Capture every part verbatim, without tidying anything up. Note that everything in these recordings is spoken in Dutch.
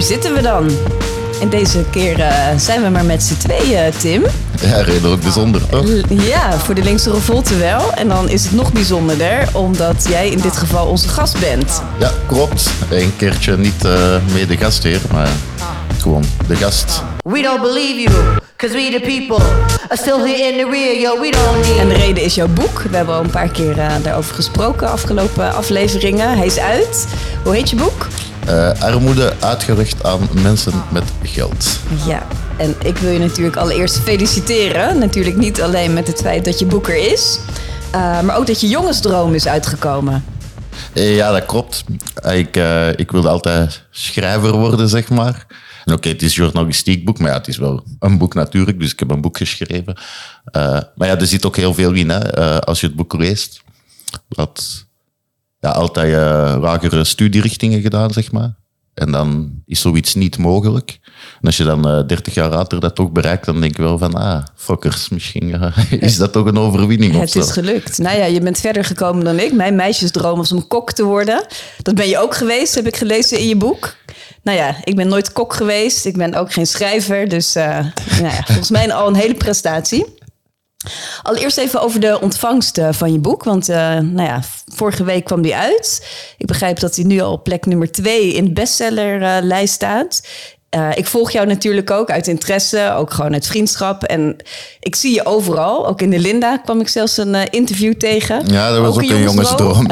zitten we dan. En deze keer uh, zijn we maar met z'n tweeën, Tim. Ja, redelijk bijzonder, toch? Ja, voor de linkse revolte wel. En dan is het nog bijzonderder, omdat jij in dit geval onze gast bent. Ja, klopt. Een keertje niet uh, meer de gastheer, maar gewoon de gast. We don't believe you, cause we the people are still here in the rear, yo, we don't need... En de reden is jouw boek. We hebben al een paar keer uh, daarover gesproken, afgelopen afleveringen. Hij is uit. Hoe heet je boek? Uh, armoede uitgericht aan mensen met geld. Ja, en ik wil je natuurlijk allereerst feliciteren. Natuurlijk niet alleen met het feit dat je boek er is, uh, maar ook dat je jongensdroom is uitgekomen. Ja, dat klopt. Ik, uh, ik wilde altijd schrijver worden, zeg maar. En oké, okay, het is een journalistiek boek, maar ja, het is wel een boek natuurlijk. Dus ik heb een boek geschreven. Uh, maar ja, er zit ook heel veel in, hè, uh, als je het boek leest. Dat... Ja, altijd uh, lagere studierichtingen gedaan, zeg maar. En dan is zoiets niet mogelijk. En als je dan uh, dertig jaar later dat toch bereikt, dan denk ik wel van, ah, fokkers, misschien uh, is dat toch een overwinning. Het is gelukt. Nou ja, je bent verder gekomen dan ik. Mijn meisjesdroom was om kok te worden. Dat ben je ook geweest, heb ik gelezen in je boek. Nou ja, ik ben nooit kok geweest. Ik ben ook geen schrijver. Dus uh, nou ja, volgens mij al een hele prestatie. Allereerst even over de ontvangst van je boek. Want uh, nou ja, vorige week kwam die uit. Ik begrijp dat hij nu al op plek nummer twee in de bestsellerlijst uh, staat. Uh, ik volg jou natuurlijk ook uit interesse, ook gewoon uit vriendschap. En ik zie je overal. Ook in de Linda kwam ik zelfs een uh, interview tegen. Ja, dat was ook, ook een jongensdroom.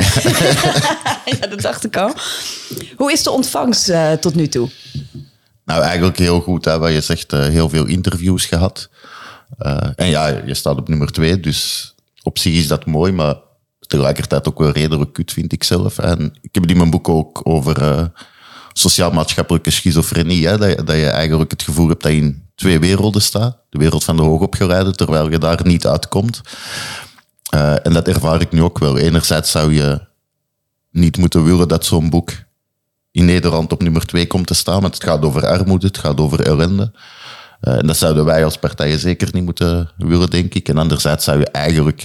Ja, dat dacht ik al. Hoe is de ontvangst uh, tot nu toe? Nou, eigenlijk heel goed. Hè, wat je zegt, uh, heel veel interviews gehad. Uh, en ja, je staat op nummer twee, dus op zich is dat mooi, maar tegelijkertijd ook wel redelijk kut, vind ik zelf. En ik heb het in mijn boek ook over uh, sociaal-maatschappelijke schizofrenie, hè, dat, dat je eigenlijk het gevoel hebt dat je in twee werelden staat. De wereld van de hoogopgeleide, terwijl je daar niet uitkomt. Uh, en dat ervaar ik nu ook wel. Enerzijds zou je niet moeten willen dat zo'n boek in Nederland op nummer twee komt te staan, want het gaat over armoede, het gaat over ellende. Uh, en dat zouden wij als partijen zeker niet moeten willen, denk ik. En anderzijds zou je eigenlijk...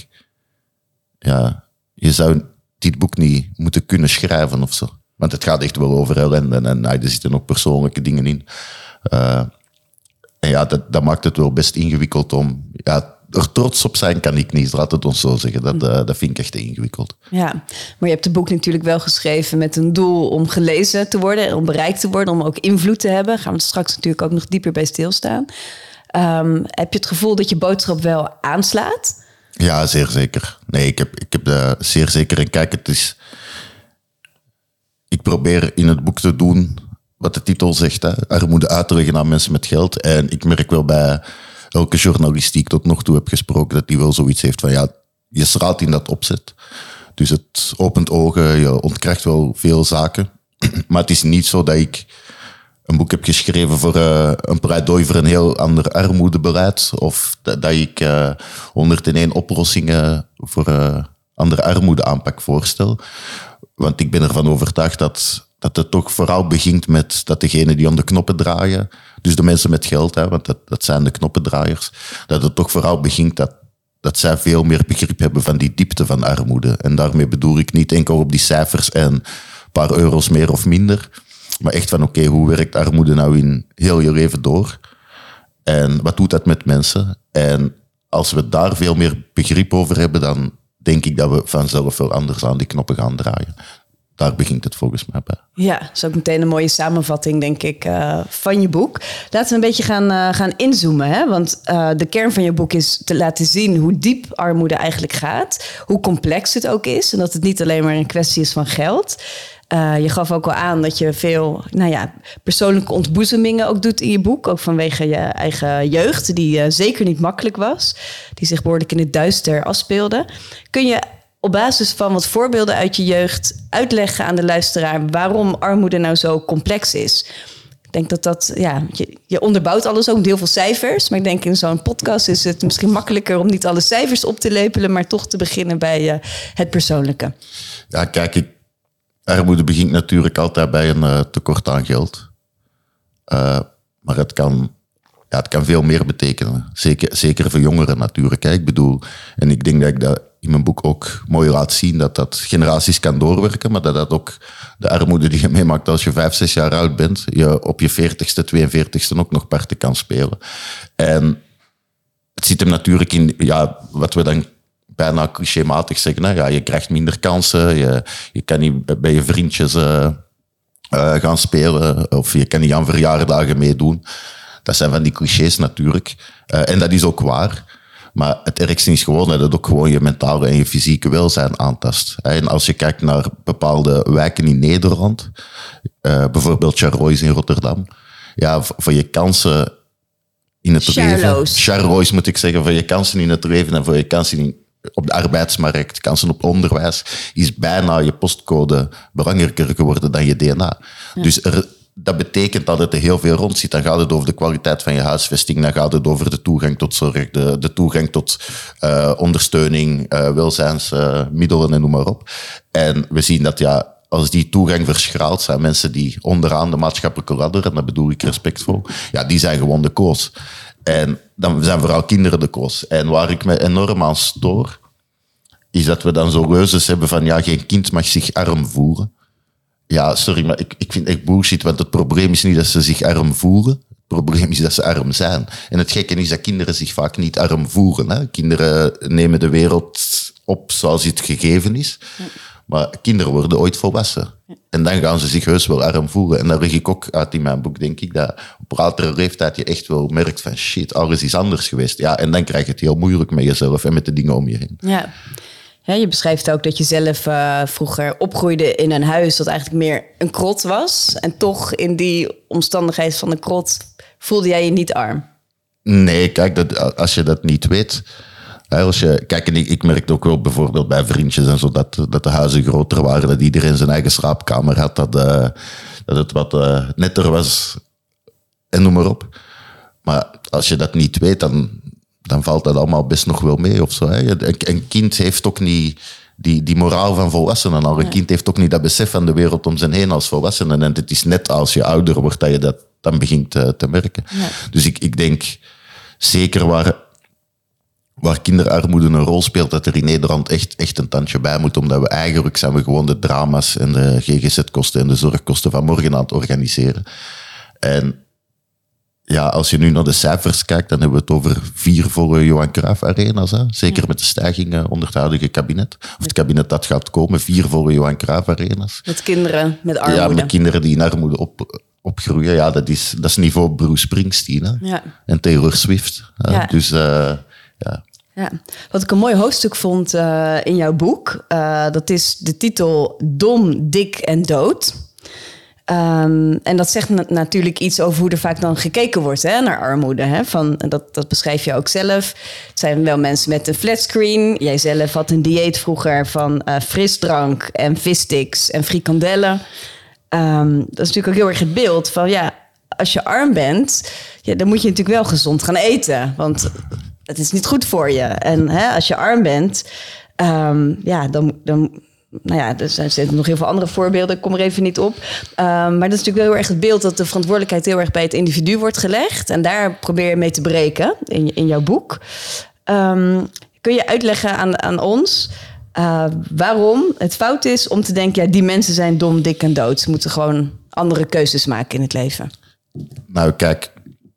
Ja, je zou dit boek niet moeten kunnen schrijven of zo. Want het gaat echt wel over ellende en, en er zitten ook persoonlijke dingen in. Uh, en ja, dat, dat maakt het wel best ingewikkeld om... Ja, er trots op zijn kan ik niet, laat het ons zo zeggen. Dat, uh, dat vind ik echt ingewikkeld. Ja, maar je hebt het boek natuurlijk wel geschreven met een doel om gelezen te worden, om bereikt te worden, om ook invloed te hebben. Daar gaan we straks natuurlijk ook nog dieper bij stilstaan. Um, heb je het gevoel dat je boodschap wel aanslaat? Ja, zeer zeker. Nee, ik heb, ik heb de, zeer zeker. En kijk, het is... Ik probeer in het boek te doen wat de titel zegt, hè. Armoede uit te leggen aan mensen met geld. En ik merk wel bij elke journalist die ik tot nog toe heb gesproken, dat die wel zoiets heeft van, ja, je straalt in dat opzet. Dus het opent ogen, je ontkrijgt wel veel zaken. Maar het is niet zo dat ik een boek heb geschreven voor uh, een pleidooi voor een heel ander armoedebeleid. Of dat, dat ik uh, honderdéén oplossingen voor uh, andere armoedeaanpak voorstel. Want ik ben ervan overtuigd dat, dat het toch vooral begint met dat degenen die aan de knoppen draaien, dus de mensen met geld, hè, want dat, dat zijn de knoppendraaiers, dat het toch vooral begint dat, dat zij veel meer begrip hebben van die diepte van armoede. En daarmee bedoel ik niet enkel op die cijfers en een paar euro's meer of minder, maar echt van oké, okay, hoe werkt armoede nou in heel je leven door? En wat doet dat met mensen? En als we daar veel meer begrip over hebben, dan denk ik dat we vanzelf veel anders aan die knoppen gaan draaien. Daar begint het volgens mij bij. Ja, dat is ook meteen een mooie samenvatting, denk ik, uh, van je boek. Laten we een beetje gaan, uh, gaan inzoomen. Hè? Want uh, de kern van je boek is te laten zien hoe diep armoede eigenlijk gaat. Hoe complex het ook is. En dat het niet alleen maar een kwestie is van geld. Uh, je gaf ook al aan dat je veel nou ja, persoonlijke ontboezemingen ook doet in je boek. Ook vanwege je eigen jeugd, die uh, zeker niet makkelijk was. Die zich behoorlijk in het duister afspeelde. Kun je op basis van wat voorbeelden uit je jeugd uitleggen aan de luisteraar waarom armoede nou zo complex is? Ik denk dat dat, ja, je, je onderbouwt alles ook met heel veel cijfers. Maar ik denk in zo'n podcast is het misschien makkelijker om niet alle cijfers op te lepelen, maar toch te beginnen bij uh, het persoonlijke. Ja, kijk, ik, armoede begint natuurlijk altijd bij een uh, tekort aan geld. Uh, maar het kan, ja, het kan veel meer betekenen. Zeker, zeker voor jongeren natuurlijk. Hè. Ik bedoel, en ik denk dat ik dat in mijn boek ook mooi laat zien dat dat generaties kan doorwerken, maar dat dat ook de armoede die je meemaakt als je vijf, zes jaar oud bent, je op je veertigste, tweeënveertigste ook nog parten kan spelen. En het zit hem natuurlijk in, ja, wat we dan bijna clichématig zeggen, hè? Ja, je krijgt minder kansen, je, je kan niet bij je vriendjes uh, uh, gaan spelen, of je kan niet aan verjaardagen meedoen. Dat zijn van die clichés natuurlijk. Uh, en dat is ook waar. Maar het ergste is gewoon dat het ook gewoon je mentale en je fysieke welzijn aantast. En als je kijkt naar bepaalde wijken in Nederland, uh, bijvoorbeeld Charleroi in Rotterdam, ja, voor je kansen in het leven... Charleroi moet ik zeggen, voor je kansen in het leven en voor je kansen in, op de arbeidsmarkt, kansen op onderwijs, is bijna je postcode belangrijker geworden dan je D N A. Ja. Dus er... Dat betekent dat het er heel veel rond zit. Dan gaat het over de kwaliteit van je huisvesting. Dan gaat het over de toegang tot zorg, de, de toegang tot uh, ondersteuning, uh, welzijnsmiddelen uh, en noem maar op. En we zien dat ja, als die toegang verschraalt, zijn mensen die onderaan de maatschappelijke ladder, en dat bedoel ik respectvol, ja, die zijn gewoon de koos. En dan zijn vooral kinderen de koos. En waar ik me enorm aan stoor, is dat we dan zo reuzes hebben van ja, geen kind mag zich arm voelen. Ja, sorry, maar ik, ik vind echt bullshit, want het probleem is niet dat ze zich arm voelen. Het probleem is dat ze arm zijn. En het gekke is dat kinderen zich vaak niet arm voelen. Hè? Kinderen nemen de wereld op zoals het gegeven is. Maar kinderen worden ooit volwassen. En dan gaan ze zich heus wel arm voelen. En daar leg ik ook uit in mijn boek, denk ik, dat op latere leeftijd je echt wel merkt van shit, alles is anders geweest. Ja, en dan krijg je het heel moeilijk met jezelf en met de dingen om je heen. Ja. Ja, je beschrijft ook dat je zelf uh, vroeger opgroeide in een huis dat eigenlijk meer een krot was. En toch in die omstandigheid van de krot voelde jij je niet arm. Nee, kijk, dat, als je dat niet weet. Als je, kijk, en ik, ik merkte ook wel bijvoorbeeld bij vriendjes en zo dat, dat de huizen groter waren, dat iedereen zijn eigen slaapkamer had, dat, uh, dat het wat uh, netter was en noem maar op. Maar als je dat niet weet, dan... dan valt dat allemaal best nog wel mee of zo. Hè. Een, een kind heeft ook niet die, die moraal van volwassenen al. Een ja. kind heeft ook niet dat besef van de wereld om zich heen als volwassenen. En het is net als je ouder wordt dat je dat dan begint te, te merken. Ja. Dus ik, ik denk zeker waar, waar kinderarmoede een rol speelt, dat er in Nederland echt, echt een tandje bij moet. Omdat we eigenlijk zijn we gewoon de drama's en de G G Z-kosten en de zorgkosten van morgen aan het organiseren. En ja, als je nu naar de cijfers kijkt, dan hebben we het over vier volle Johan Cruijff Arena's. Hè? Zeker ja. met de stijgingen onder het huidige kabinet. Of het kabinet dat gaat komen, vier volle Johan Cruijff Arena's. Met kinderen, met armoede. Ja, met kinderen die in armoede op, opgroeien. Ja, dat is, dat is niveau Bruce Springsteen hè? Ja. en Taylor Swift. Ja. Dus uh, ja... Ja. Wat ik een mooi hoofdstuk vond uh, in jouw boek, uh, dat is de titel Dom, dik en dood. Um, en dat zegt na- natuurlijk iets over hoe er vaak dan gekeken wordt hè, naar armoede. Hè? Van, dat, dat beschrijf je ook zelf. Het zijn wel mensen met een flatscreen. Jij zelf had een dieet vroeger van uh, frisdrank en vissticks en frikandellen. Um, dat is natuurlijk ook heel erg het beeld van ja, als je arm bent, ja, dan moet je natuurlijk wel gezond gaan eten. Want het is niet goed voor je. En hè, als je arm bent, um, ja, dan... dan Nou ja, er zijn nog heel veel andere voorbeelden. Ik kom er even niet op. Um, maar dat is natuurlijk wel heel erg het beeld dat de verantwoordelijkheid heel erg bij het individu wordt gelegd. En daar probeer je mee te breken in, in jouw boek. Um, kun je uitleggen aan, aan ons uh, waarom het fout is om te denken, ja, die mensen zijn dom, dik en dood. Ze moeten gewoon andere keuzes maken in het leven. Nou, kijk.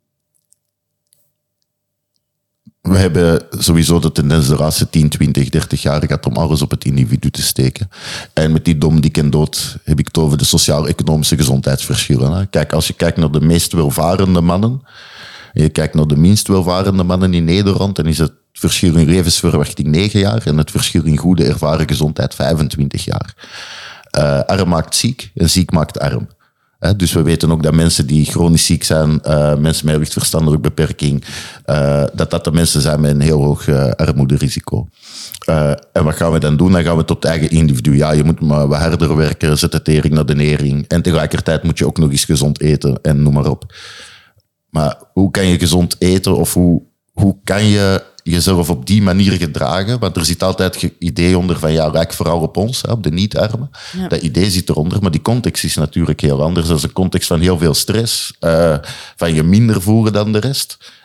We hebben sowieso de tendens de laatste tien, twintig, dertig jaar gehad om alles op het individu te steken. En met die dom, dik en dood heb ik het over de sociaal-economische gezondheidsverschillen. Hè. Kijk, als je kijkt naar de meest welvarende mannen en je kijkt naar de minst welvarende mannen in Nederland, dan is het verschil in levensverwachting negen jaar en het verschil in goede ervaren gezondheid vijfentwintig jaar. Uh, arm maakt ziek en ziek maakt arm. He, dus we weten ook dat mensen die chronisch ziek zijn, uh, mensen met lichtverstandelijke beperking, uh, dat dat de mensen zijn met een heel hoog uh, armoederisico. Uh, en wat gaan we dan doen? Dan gaan we het op het eigen individu. Ja, je moet maar wat harder werken, zet de tering naar de nering. En tegelijkertijd moet je ook nog eens gezond eten en noem maar op. Maar hoe kan je gezond eten of hoe, hoe kan je jezelf op die manier gedragen? Want er zit altijd het idee onder van ja, lijk vooral op ons, hè, op de niet-armen. Ja. Dat idee zit eronder, maar die context is natuurlijk heel anders. Dat is een context van heel veel stress, uh, van je minder voelen dan de rest.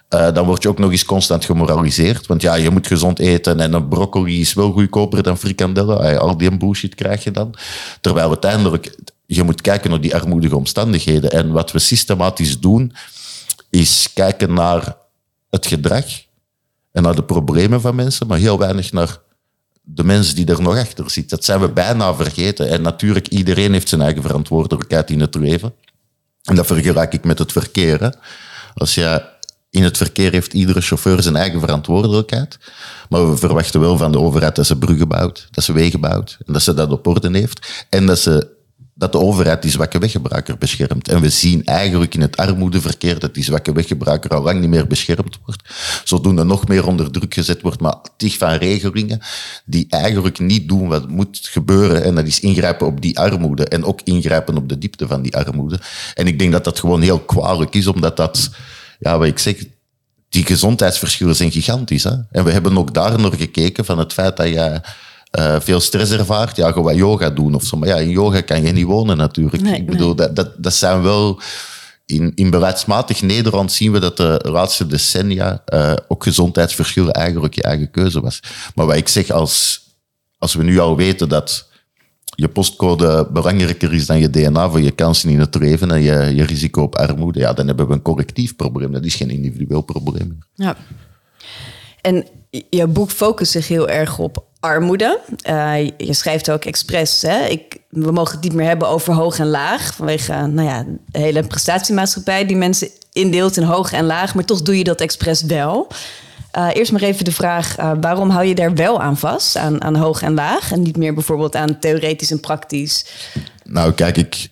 Uh, dan word je ook nog eens constant gemoraliseerd. Want ja, je moet gezond eten en een broccoli is wel goedkoper dan frikandellen. Al die bullshit krijg je dan. Terwijl uiteindelijk, je moet kijken naar die armoedige omstandigheden. En wat we systematisch doen, is kijken naar het gedrag en naar de problemen van mensen, maar heel weinig naar de mensen die er nog achter zitten. Dat zijn we bijna vergeten. En natuurlijk, iedereen heeft zijn eigen verantwoordelijkheid in het leven. En dat vergelijk ik met het verkeer. Hè. Als je in het verkeer heeft iedere chauffeur zijn eigen verantwoordelijkheid. Maar we verwachten wel van de overheid dat ze bruggen bouwt, dat ze wegen bouwt, en dat ze dat op orde heeft. En dat, ze, dat de overheid die zwakke weggebruiker beschermt. En we zien eigenlijk in het armoedeverkeer dat die zwakke weggebruiker al lang niet meer beschermd wordt. Zodoende nog meer onder druk gezet wordt, maar tig van regelingen die eigenlijk niet doen wat moet gebeuren. En dat is ingrijpen op die armoede en ook ingrijpen op de diepte van die armoede. En ik denk dat dat gewoon heel kwalijk is, omdat dat... Ja, wat ik zeg, die gezondheidsverschillen zijn gigantisch. Hè? En we hebben ook daar naar gekeken van het feit dat je uh, veel stress ervaart. Ja, ga wat yoga doen of zo. Maar ja, in yoga kan je niet wonen natuurlijk. Nee, ik bedoel, nee. dat, dat, dat zijn wel... In, in beleidsmatig Nederland zien we dat de laatste decennia uh, ook gezondheidsverschillen eigenlijk je eigen keuze was. Maar wat ik zeg, als, als we nu al weten dat je postcode belangrijker is dan je D N A voor je kansen in het leven en je, je risico op armoede, ja, dan hebben we een collectief probleem. Dat is geen individueel probleem. Ja. En jouw boek focust zich heel erg op armoede. Uh, je schrijft ook expres, hè? Ik, we mogen het niet meer hebben over hoog en laag, vanwege nou ja, de hele prestatiemaatschappij die mensen indeelt in hoog en laag, maar toch doe je dat expres wel. Uh, eerst maar even de vraag, uh, waarom hou je daar wel aan vast, aan, aan hoog en laag, en niet meer bijvoorbeeld aan theoretisch en praktisch? Nou, kijk, ik,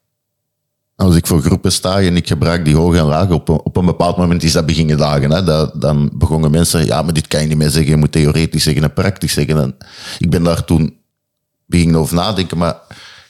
als ik voor groepen sta en ik gebruik die hoog en laag, op een, op een bepaald moment is dat beginnen dagen. Hè, dat, dan begonnen mensen, ja, maar dit kan je niet meer zeggen, je moet theoretisch zeggen en praktisch zeggen. En ik ben daar toen beginnen over nadenken, maar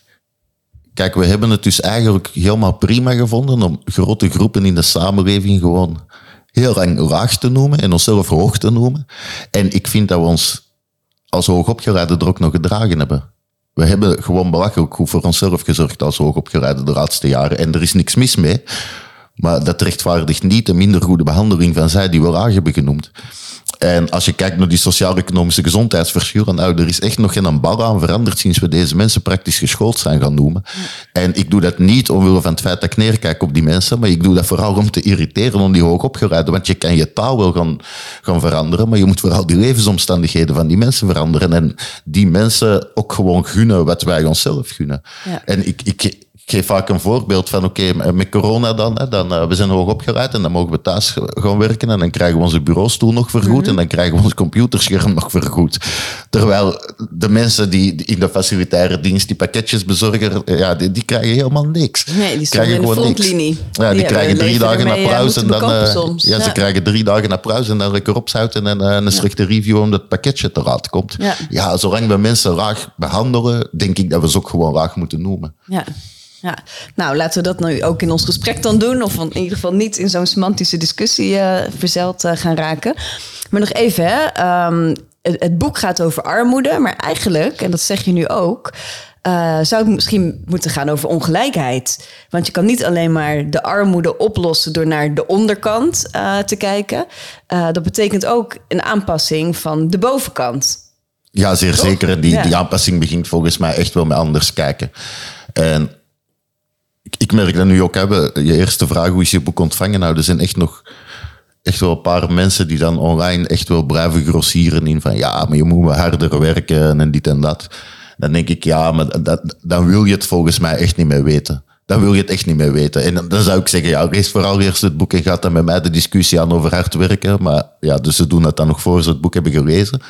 kijk, we hebben het dus eigenlijk helemaal prima gevonden om grote groepen in de samenleving gewoon heel lang laag te noemen en onszelf hoog te noemen. En ik vind dat we ons als hoogopgeleiden er ook nog gedragen hebben. We hebben gewoon belachelijk goed voor onszelf gezorgd als hoogopgeleiden de laatste jaren. En er is niks mis mee. Maar dat rechtvaardigt niet de minder goede behandeling van zij die we laag hebben genoemd. En als je kijkt naar die sociaal-economische gezondheidsverschillen, nou, er is echt nog geen bal aan veranderd sinds we deze mensen praktisch geschoold zijn gaan noemen. Ja. En ik doe dat niet omwille van het feit dat ik neerkijk op die mensen, maar ik doe dat vooral om te irriteren om die hoogopgeleiden. Want je kan je taal wel gaan, gaan veranderen, maar je moet vooral die levensomstandigheden van die mensen veranderen. En die mensen ook gewoon gunnen wat wij onszelf gunnen. Ja. En ik... ik Ik geef vaak een voorbeeld van, oké, okay, met corona dan, hè, dan uh, we zijn hoog opgeleid en dan mogen we thuis gaan werken en dan krijgen we onze bureaustoel nog vergoed mm-hmm. en dan krijgen we ons computerscherm nog vergoed. Terwijl de mensen die in de facilitaire dienst, die pakketjesbezorger, ja, die, die krijgen helemaal niks. Nee, die staan in de frontlinie. Ja, die, die krijgen drie dagen ermee, applaus en dan... Uh, ja, ja, ze krijgen drie dagen applaus en dan lekker opzouten en uh, een ja. slechte review omdat het pakketje te laat komt. Ja. ja, zolang we mensen laag behandelen, denk ik dat we ze ook gewoon laag moeten noemen. Ja. Ja, nou laten we dat nu ook in ons gesprek dan doen. Of in ieder geval niet in zo'n semantische discussie uh, verzeild uh, gaan raken. Maar nog even, hè. Um, het, het boek gaat over armoede. Maar eigenlijk, en dat zeg je nu ook, Uh, zou het misschien moeten gaan over ongelijkheid. Want je kan niet alleen maar de armoede oplossen door naar de onderkant uh, te kijken. Uh, dat betekent ook een aanpassing van de bovenkant. Ja, zeer Toch? zeker. Die, ja. die aanpassing begint volgens mij echt wel met anders kijken. En ik merk dat nu ook, hè, je eerste vraag, hoe is je boek ontvangen? Nou, er zijn echt nog echt wel een paar mensen die dan online echt wel blijven grossieren in van ja, maar je moet wel harder werken en dit en dat. Dan denk ik, ja, maar dat, dan wil je het volgens mij echt niet meer weten. Dan wil je het echt niet meer weten. En dan, dan zou ik zeggen, ja, lees vooral eerst het boek en gaat dan met mij de discussie aan over hard werken. Maar ja, dus ze doen dat dan nog voor ze het boek hebben gelezen.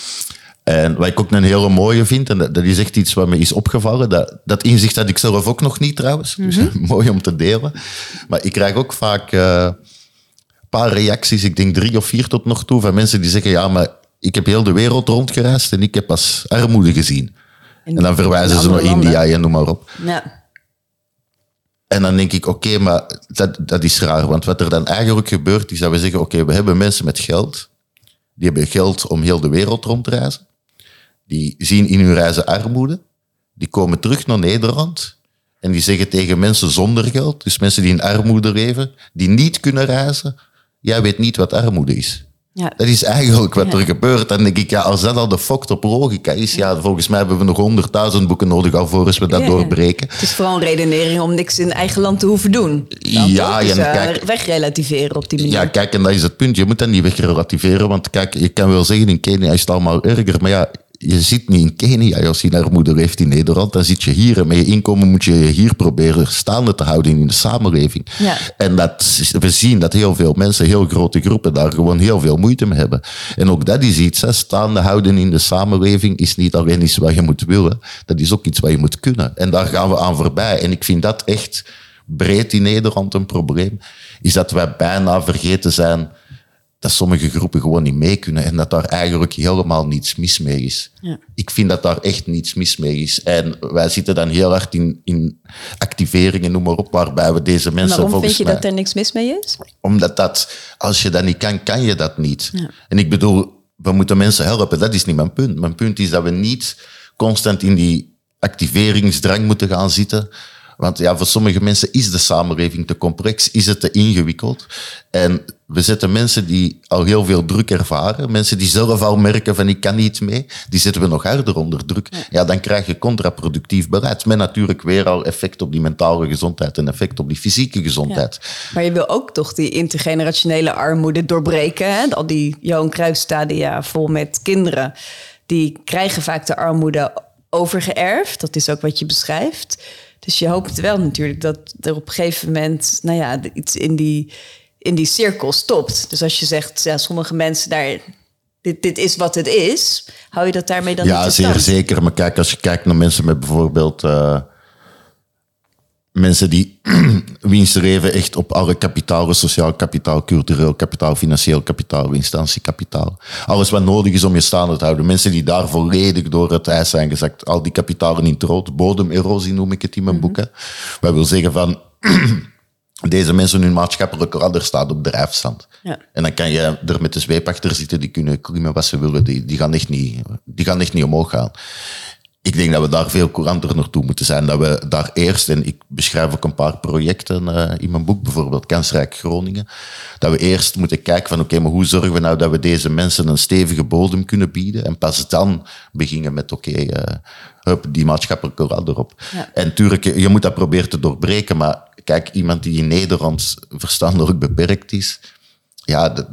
En wat ik ook een hele mooie vind, en dat, dat is echt iets wat me is opgevallen, dat, dat inzicht had ik zelf ook nog niet trouwens, dus mm-hmm. mooi om te delen. Maar ik krijg ook vaak uh, een paar reacties, ik denk drie of vier tot nog toe, van mensen die zeggen, ja, maar ik heb heel de wereld rondgereisd en ik heb pas armoede gezien. En, en dan verwijzen ze naar India en noem maar op. Ja. En dan denk ik, oké, okay, maar dat, dat is raar, want wat er dan eigenlijk gebeurt, is dat we zeggen, oké, okay, we hebben mensen met geld, die hebben geld om heel de wereld rond te reizen. Die zien in hun reizen armoede. Die komen terug naar Nederland. En die zeggen tegen mensen zonder geld, dus mensen die in armoede leven, die niet kunnen reizen, jij weet niet wat armoede is. Ja. Dat is eigenlijk wat Ja. er gebeurt. Dan denk ik, ja, als dat al de fokt op logica is, ja, volgens mij hebben we nog honderdduizend boeken nodig alvorens we dat Ja. doorbreken. Het is vooral een redenering om niks in eigen land te hoeven doen. Dan Ja, toch? Dus, ja, uh, kijk- wegrelativeren op die manier. Ja, kijk, en dat is het punt. Je moet dat niet wegrelativeren, want kijk, je kan wel zeggen in Kenia is het allemaal erger, maar ja, je zit niet in Kenia als je armoede heeft in Nederland. Dan zit je hier en met je inkomen moet je je hier proberen staande te houden in de samenleving. Ja. En dat, we zien dat heel veel mensen, heel grote groepen, daar gewoon heel veel moeite mee hebben. En ook dat is iets, hè, staande houden in de samenleving is niet alleen iets wat je moet willen, dat is ook iets wat je moet kunnen. En daar gaan we aan voorbij. En ik vind dat echt breed in Nederland een probleem, is dat wij bijna vergeten zijn dat sommige groepen gewoon niet mee kunnen en dat daar eigenlijk helemaal niets mis mee is. Ja. Ik vind dat daar echt niets mis mee is. En wij zitten dan heel hard in, in activeringen, noem maar op, waarbij we deze En mensen waarom volgens vind je mij... dat er niks mis mee is? Omdat dat, als je dat niet kan, kan je dat niet. Ja. En ik bedoel, we moeten mensen helpen. Dat is niet mijn punt. Mijn punt is dat we niet constant in die activeringsdrang moeten gaan zitten. Want ja, voor sommige mensen is de samenleving te complex, is het te ingewikkeld. En we zetten mensen die al heel veel druk ervaren, mensen die zelf al merken van ik kan niet mee, die zetten we nog harder onder druk. Ja, dan krijg je contraproductief beleid. Met natuurlijk weer al effect op die mentale gezondheid en effect op die fysieke gezondheid. Maar je wil ook toch die intergenerationele armoede doorbreken. Hè? Al die Johan Cruijff-stadia vol met kinderen, die krijgen vaak de armoede overgeërfd. Dat is ook wat je beschrijft. Dus je hoopt wel natuurlijk dat er op een gegeven moment, nou ja, iets in die, in die cirkel stopt. Dus als je zegt, ja, sommige mensen daar, dit, dit is wat het is, hou je dat daarmee dan Ja, niet in zeer stand? zeker. Maar kijk, als je kijkt naar mensen met bijvoorbeeld uh, mensen die winst streven echt op alle kapitalen, sociaal kapitaal, cultureel kapitaal, financieel kapitaal, instanciekapitaal. Alles wat nodig is om je staande te houden. Mensen die daar volledig door het ijs zijn gezakt. Al die kapitalen in het rood. Bodemerosie noem ik het in mijn Mm-hmm. boeken. Wat wil zeggen van... Deze mensen, hun maatschappelijke ladder staat op drijfstand. Ja. En dan kan je er met de zweep achter zitten, die kunnen klimmen wat ze willen. Die, die, gaan echt niet, die gaan echt niet omhoog gaan. Ik denk dat we daar veel couranter naartoe moeten zijn. Dat we daar eerst, en ik beschrijf ook een paar projecten uh, in mijn boek, bijvoorbeeld Kansrijk Groningen, dat we eerst moeten kijken van oké, okay, maar hoe zorgen we nou dat we deze mensen een stevige bodem kunnen bieden en pas dan beginnen met oké, okay, uh, hup, die maatschappelijke ladder op. Ja. En tuurlijk, je moet dat proberen te doorbreken, maar kijk, iemand die in Nederland verstandelijk beperkt is, ja, dat,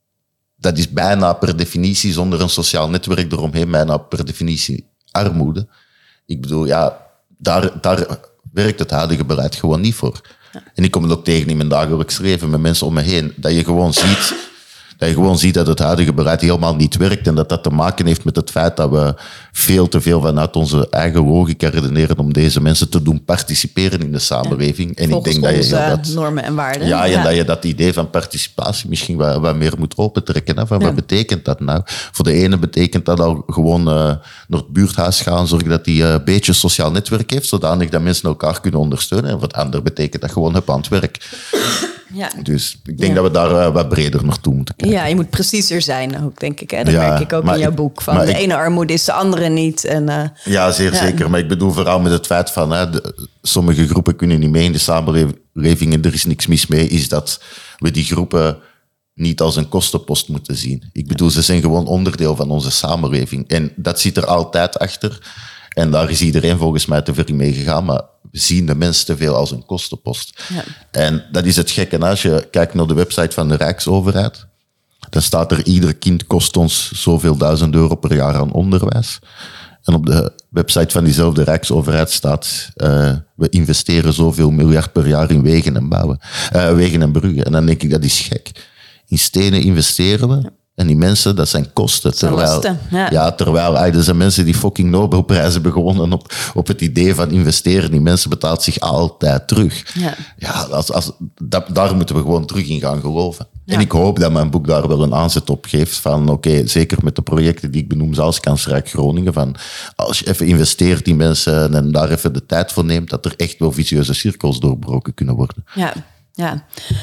dat is bijna per definitie, zonder een sociaal netwerk eromheen, bijna per definitie armoede. Ik bedoel, ja, daar, daar werkt het huidige beleid gewoon niet voor. Ja. En ik kom het ook tegen in mijn dagelijks leven met mensen om me heen, dat je gewoon ziet, dat je gewoon ziet dat het huidige beleid helemaal niet werkt en dat dat te maken heeft met het feit dat we veel te veel vanuit onze eigen logica redeneren om deze mensen te doen participeren in de samenleving. Ja, en ik denk dat je onze dat, normen en waarden. Ja, en ja. dat je dat idee van participatie misschien wat, wat meer moet opentrekken. Hè? Van, ja. Wat betekent dat nou? Voor de ene betekent dat al gewoon uh, naar het buurthuis gaan, zorgen dat hij uh, een beetje sociaal netwerk heeft, zodanig dat mensen elkaar kunnen ondersteunen. En voor het andere betekent dat gewoon hup aan het werk. Ja. Dus ik denk Ja. dat we daar uh, wat breder naartoe moeten kijken. Ja, je moet preciezer zijn ook, denk ik. Hè? Dat Ja, merk ik ook maar in jouw ik- boek. Van maar de ik- ene armoede is de andere niet. En, uh, Ja, zeer Ja. zeker. Maar ik bedoel vooral met het feit van hè, de, sommige groepen kunnen niet mee in de samenleving en er is niks mis mee, is dat we die groepen niet als een kostenpost moeten zien. Ik bedoel, ze zijn gewoon onderdeel van onze samenleving. En dat zit er altijd achter. En daar is iedereen volgens mij te ver mee gegaan, maar we zien de mensen te veel als een kostenpost. Ja. En dat is het gekke. Als je kijkt naar de website van de Rijksoverheid, dan staat er ieder kind kost ons zoveel duizend euro per jaar aan onderwijs. En op de website van diezelfde Rijksoverheid staat, uh, we investeren zoveel miljard per jaar in wegen en bouwen, uh, wegen en bruggen. En dan denk ik, dat is gek. In stenen investeren we. En die mensen, dat zijn kosten. zijn Terwijl, lasten, ja. ja, terwijl ay, er zijn mensen die fucking Nobelprijs hebben gewonnen op, op het idee van investeren. Die mensen betaalt zich altijd terug. Ja. Ja, als, als, dat, daar moeten we gewoon terug in gaan geloven. Ja. En ik hoop dat mijn boek daar wel een aanzet op geeft van, oké, okay, zeker met de projecten die ik benoem, zoals Kansrijk Groningen, van als je even investeert in mensen en daar even de tijd voor neemt, dat er echt wel vicieuze cirkels doorbroken kunnen worden. Ja, ja.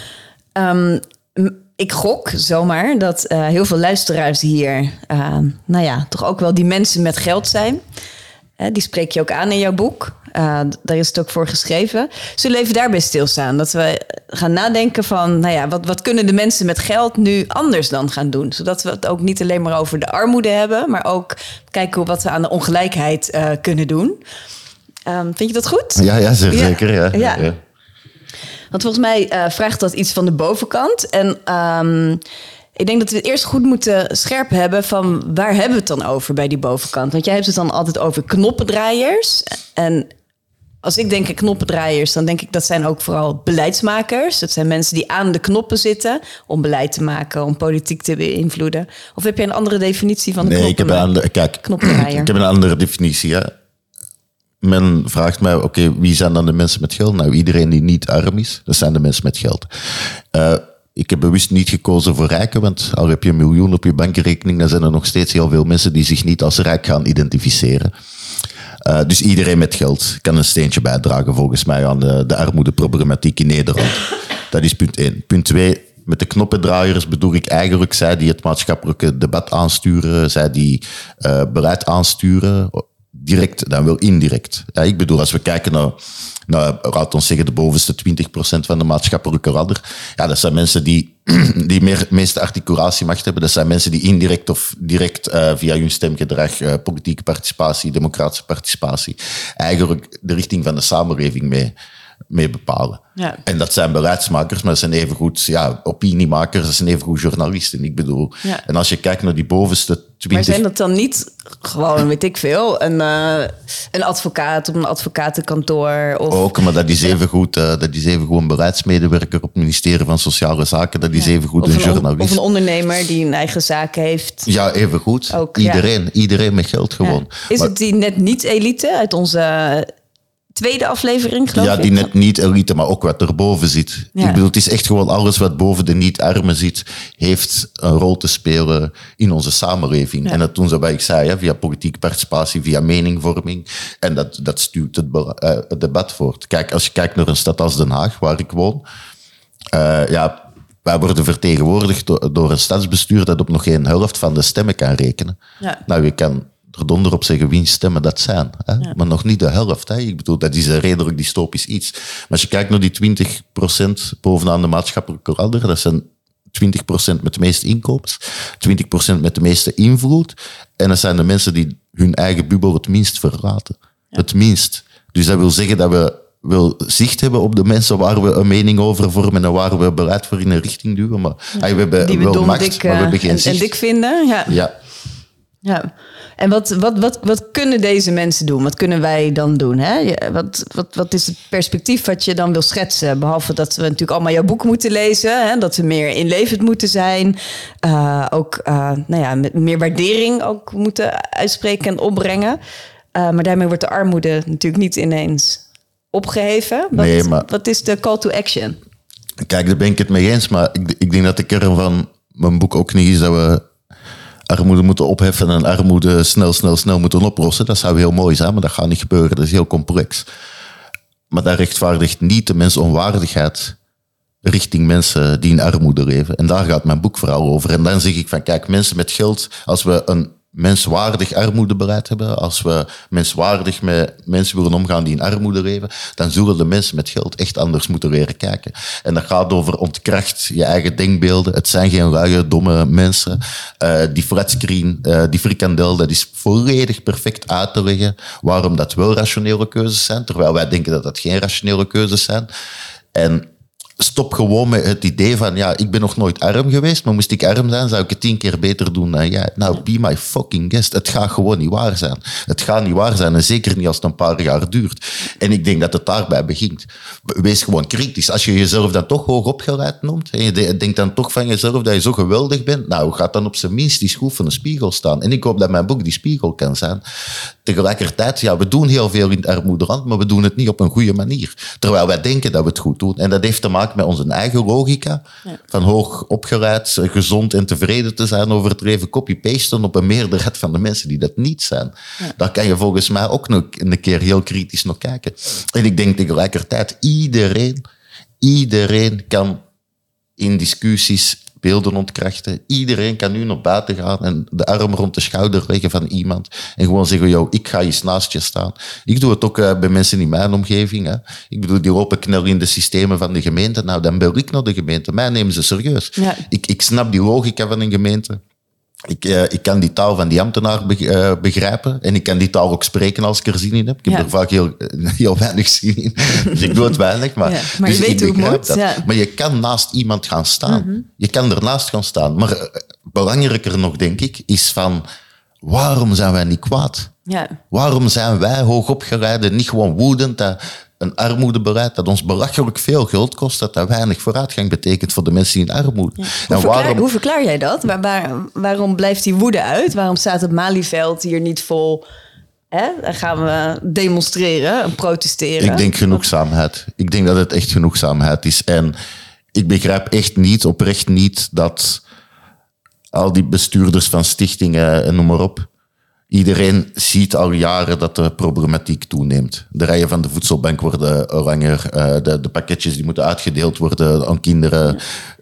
Um, m- ik gok zomaar dat uh, heel veel luisteraars hier, uh, nou ja, toch ook wel die mensen met geld zijn. Hè, die spreek je ook aan in jouw boek. Uh, daar is het ook voor geschreven. Zullen we even daarbij stilstaan? Dat we gaan nadenken van, nou ja, wat, wat kunnen de mensen met geld nu anders dan gaan doen? Zodat we het ook niet alleen maar over de armoede hebben, maar ook kijken wat we aan de ongelijkheid uh, kunnen doen. Um, vind je dat goed? Ja, ja zeker. Ja. zeker ja. Ja. Ja. Want volgens mij uh, vraagt dat iets van de bovenkant. En um, ik denk dat we het eerst goed moeten scherp hebben van waar hebben we het dan over bij die bovenkant? Want jij hebt het dan altijd over knoppendraaiers. En als ik denk aan knoppendraaiers, dan denk ik dat zijn ook vooral beleidsmakers. Dat zijn mensen die aan de knoppen zitten om beleid te maken, om politiek te beïnvloeden. Of heb je een andere definitie van de nee, knoppen? Ik heb een andere, kijk, knoppendraaier. Ik heb een andere definitie. Hè. Men vraagt mij, oké, okay, wie zijn dan de mensen met geld? Nou, iedereen die niet arm is, dat zijn de mensen met geld. Uh, ik heb bewust niet gekozen voor rijken, want al heb je een miljoen op je bankrekening, dan zijn er nog steeds heel veel mensen die zich niet als rijk gaan identificeren. Uh, dus iedereen met geld kan een steentje bijdragen volgens mij aan de, de armoedeproblematiek in Nederland. Dat is punt één. Punt twee, met de knoppendraaiers bedoel ik eigenlijk zij die het maatschappelijke debat aansturen, zij die uh, beleid aansturen, direct dan wel indirect. Ja, ik bedoel, als we kijken naar, naar, laat ons zeggen, de bovenste twintig procent van de maatschappelijke ladder, ja, dat zijn mensen die die meer, meeste articulatiemacht hebben. Dat zijn mensen die indirect of direct uh, via hun stemgedrag, uh, politieke participatie, democratische participatie, eigenlijk de richting van de samenleving mee, mee bepalen. Ja. En dat zijn beleidsmakers, maar dat zijn evengoed ja, opiniemakers, dat zijn evengoed journalisten. Ik bedoel, ja. En als je kijkt naar die bovenste twintig... Maar zijn dat dan niet gewoon, weet ik veel, een, uh, een advocaat op een advocatenkantoor? Of... Ook, maar dat is evengoed, uh, dat is evengoed een beleidsmedewerker op het ministerie van Sociale Zaken, dat is ja. evengoed een, een journalist. Of een ondernemer die een eigen zaak heeft. Ja, evengoed. Ook, iedereen, ja. iedereen met geld gewoon. Ja. Is maar, het die net niet elite uit onze... tweede aflevering, geloof ik? Ja, die ik. net niet elite, maar ook wat erboven zit. Ja. Ik bedoel, het is echt gewoon alles wat boven de niet-armen zit, heeft een rol te spelen in onze samenleving. Ja. En dat doen ze, wat ik zei, hè, via politieke participatie, via meningvorming. En dat, dat stuurt het, be- uh, het debat voort. Kijk, als je kijkt naar een stad als Den Haag, waar ik woon, uh, ja, wij worden vertegenwoordigd door, door een stadsbestuur dat op nog geen helft van de stemmen kan rekenen. Ja. Nou, je kan er donder op zeggen wiens stemmen dat zijn. Hè? Ja. Maar nog niet de helft. Hè? Ik bedoel, dat is een redelijk dystopisch iets. Maar als je kijkt naar die twintig procent bovenaan de maatschappelijke ladder, dat zijn twintig procent met de meeste inkomens, twintig procent met de meeste invloed. En dat zijn de mensen die hun eigen bubbel het minst verlaten. Ja. Het minst. Dus dat wil zeggen dat we wel zicht hebben op de mensen waar we een mening over vormen en waar we beleid voor in een richting duwen. Maar ja. we hebben die we wel macht, dik, maar we hebben geen en, zicht. En dik vinden. Ja. ja. Ja, en wat, wat, wat, wat kunnen deze mensen doen? Wat kunnen wij dan doen? Hè? Wat, wat, wat is het perspectief wat je dan wil schetsen? Behalve dat we natuurlijk allemaal jouw boek moeten lezen. Hè? Dat we meer inlevend moeten zijn. Uh, ook uh, nou ja, met meer waardering ook moeten uitspreken en opbrengen. Uh, maar daarmee wordt de armoede natuurlijk niet ineens opgeheven. Wat, nee, maar... wat is de call to action? Kijk, daar ben ik het mee eens. Maar ik, ik denk dat de kern van mijn boek ook niet is dat we armoede moeten opheffen en armoede snel, snel, snel moeten oplossen. Dat zou heel mooi zijn, maar dat gaat niet gebeuren. Dat is heel complex. Maar dat rechtvaardigt niet de mensonwaardigheid richting mensen die in armoede leven. En daar gaat mijn boek vooral over. En dan zeg ik van, kijk, mensen met geld, als we een menswaardig armoedebeleid hebben, als we menswaardig met mensen willen omgaan die in armoede leven, dan zullen de mensen met geld echt anders moeten leren kijken. En dat gaat over ontkracht je eigen denkbeelden. Het zijn geen luie, domme mensen. Uh, die flatscreen, uh, die frikandel, dat is volledig perfect uit te leggen waarom dat wel rationele keuzes zijn, terwijl wij denken dat dat geen rationele keuzes zijn. En stop gewoon met het idee van, ja, ik ben nog nooit arm geweest, maar moest ik arm zijn, zou ik het tien keer beter doen dan jij. Nou, be my fucking guest. Het gaat gewoon niet waar zijn. Het gaat niet waar zijn en zeker niet als het een paar jaar duurt. En ik denk dat het daarbij begint. Wees gewoon kritisch. Als je jezelf dan toch hoog opgeleid noemt en je denkt dan toch van jezelf dat je zo geweldig bent, nou, gaat dan op zijn minst die schroef van een spiegel staan. En ik hoop dat mijn boek die spiegel kan zijn. Tegelijkertijd, ja, we doen heel veel in het armoederand, maar we doen het niet op een goede manier. Terwijl wij denken dat we het goed doen. En dat heeft te maken met onze eigen logica, ja. Van hoog opgeleid, gezond en tevreden te zijn over het leven copy-pasten op een meerderheid van de mensen die dat niet zijn. Ja. Daar kan je volgens mij ook nog een keer heel kritisch naar kijken. En ik denk tegelijkertijd, iedereen, iedereen kan in discussies beelden ontkrachten. Iedereen kan nu naar buiten gaan en de arm rond de schouder leggen van iemand en gewoon zeggen, yo, ik ga eens naast je staan. Ik doe het ook uh, bij mensen in mijn omgeving. Hè. Ik bedoel, die lopen knel in de systemen van de gemeente. Nou, dan bel ik naar de gemeente. Mij nemen ze serieus. Ja. Ik, ik snap die logica van een gemeente. Ik, uh, ik kan die taal van die ambtenaar be- uh, begrijpen. En ik kan die taal ook spreken als ik er zin in heb. Ik heb ja. er vaak heel, heel weinig zin in. Dus ik doe het weinig. Maar, ja, maar dus je weet hoe het moet. Ja. Maar je kan naast iemand gaan staan. Mm-hmm. Je kan ernaast gaan staan. Maar uh, belangrijker nog, denk ik, is van... Waarom zijn wij niet kwaad? Ja. Waarom zijn wij hoogopgeleiden niet gewoon woedend dat een armoedebeleid dat ons belachelijk veel geld kost, dat dat weinig vooruitgang betekent voor de mensen in armoede? Ja. Hoe, en verklaar, waarom... hoe verklaar jij dat? Waar, waar, waarom blijft die woede uit? Waarom staat het Malieveld hier niet vol? Hè? Dan gaan we demonstreren en protesteren. Ik denk genoegzaamheid. Ik denk dat het echt genoegzaamheid is. En ik begrijp echt niet, oprecht niet, dat al die bestuurders van stichtingen en noem maar op, iedereen ziet al jaren dat de problematiek toeneemt. De rijen van de voedselbank worden langer. De, de pakketjes die moeten uitgedeeld worden aan kinderen.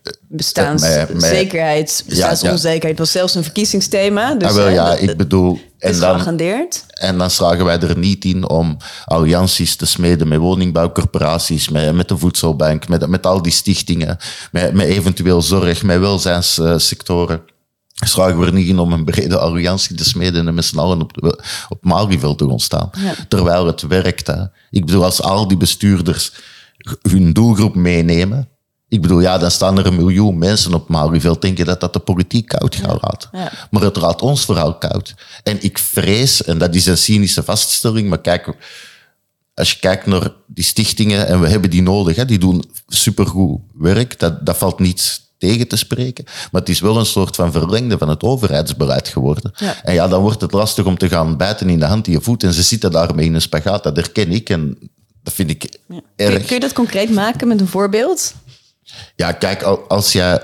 Bestaanszekerheid, bestaansonzekerheid ja, ja. was zelfs een verkiezingsthema. Dus, ah, wel, ja, ik bedoel... En dan, en dan slagen wij er niet in om allianties te smeden met woningbouwcorporaties, met, met de voedselbank, met, met al die stichtingen, met, met eventueel zorg, met welzijnssectoren. Slagen we er niet in om een brede alliantie te smeden en met z'n allen op, op Malieveld te gaan staan. Ja. Terwijl het werkt. Hè. Ik bedoel, als al die bestuurders hun doelgroep meenemen, ik bedoel, ja, dan staan er een miljoen mensen op Malieveld. Denk je dat dat de politiek koud gaat laten? Ja. Ja. Maar het raadt ons vooral koud. En ik vrees, en dat is een cynische vaststelling, maar kijk, als je kijkt naar die stichtingen, en we hebben die nodig, hè, die doen supergoed werk, dat, dat valt niet tegen te spreken. Maar het is wel een soort van verlengde van het overheidsbeleid geworden. Ja. En ja, dan wordt het lastig om te gaan bijten in de hand in je voet. En ze zitten daarmee in een spagaat. Dat herken ik en dat vind ik ja. erg. Kun je, kun je dat concreet maken met een voorbeeld? Ja, kijk, als jij...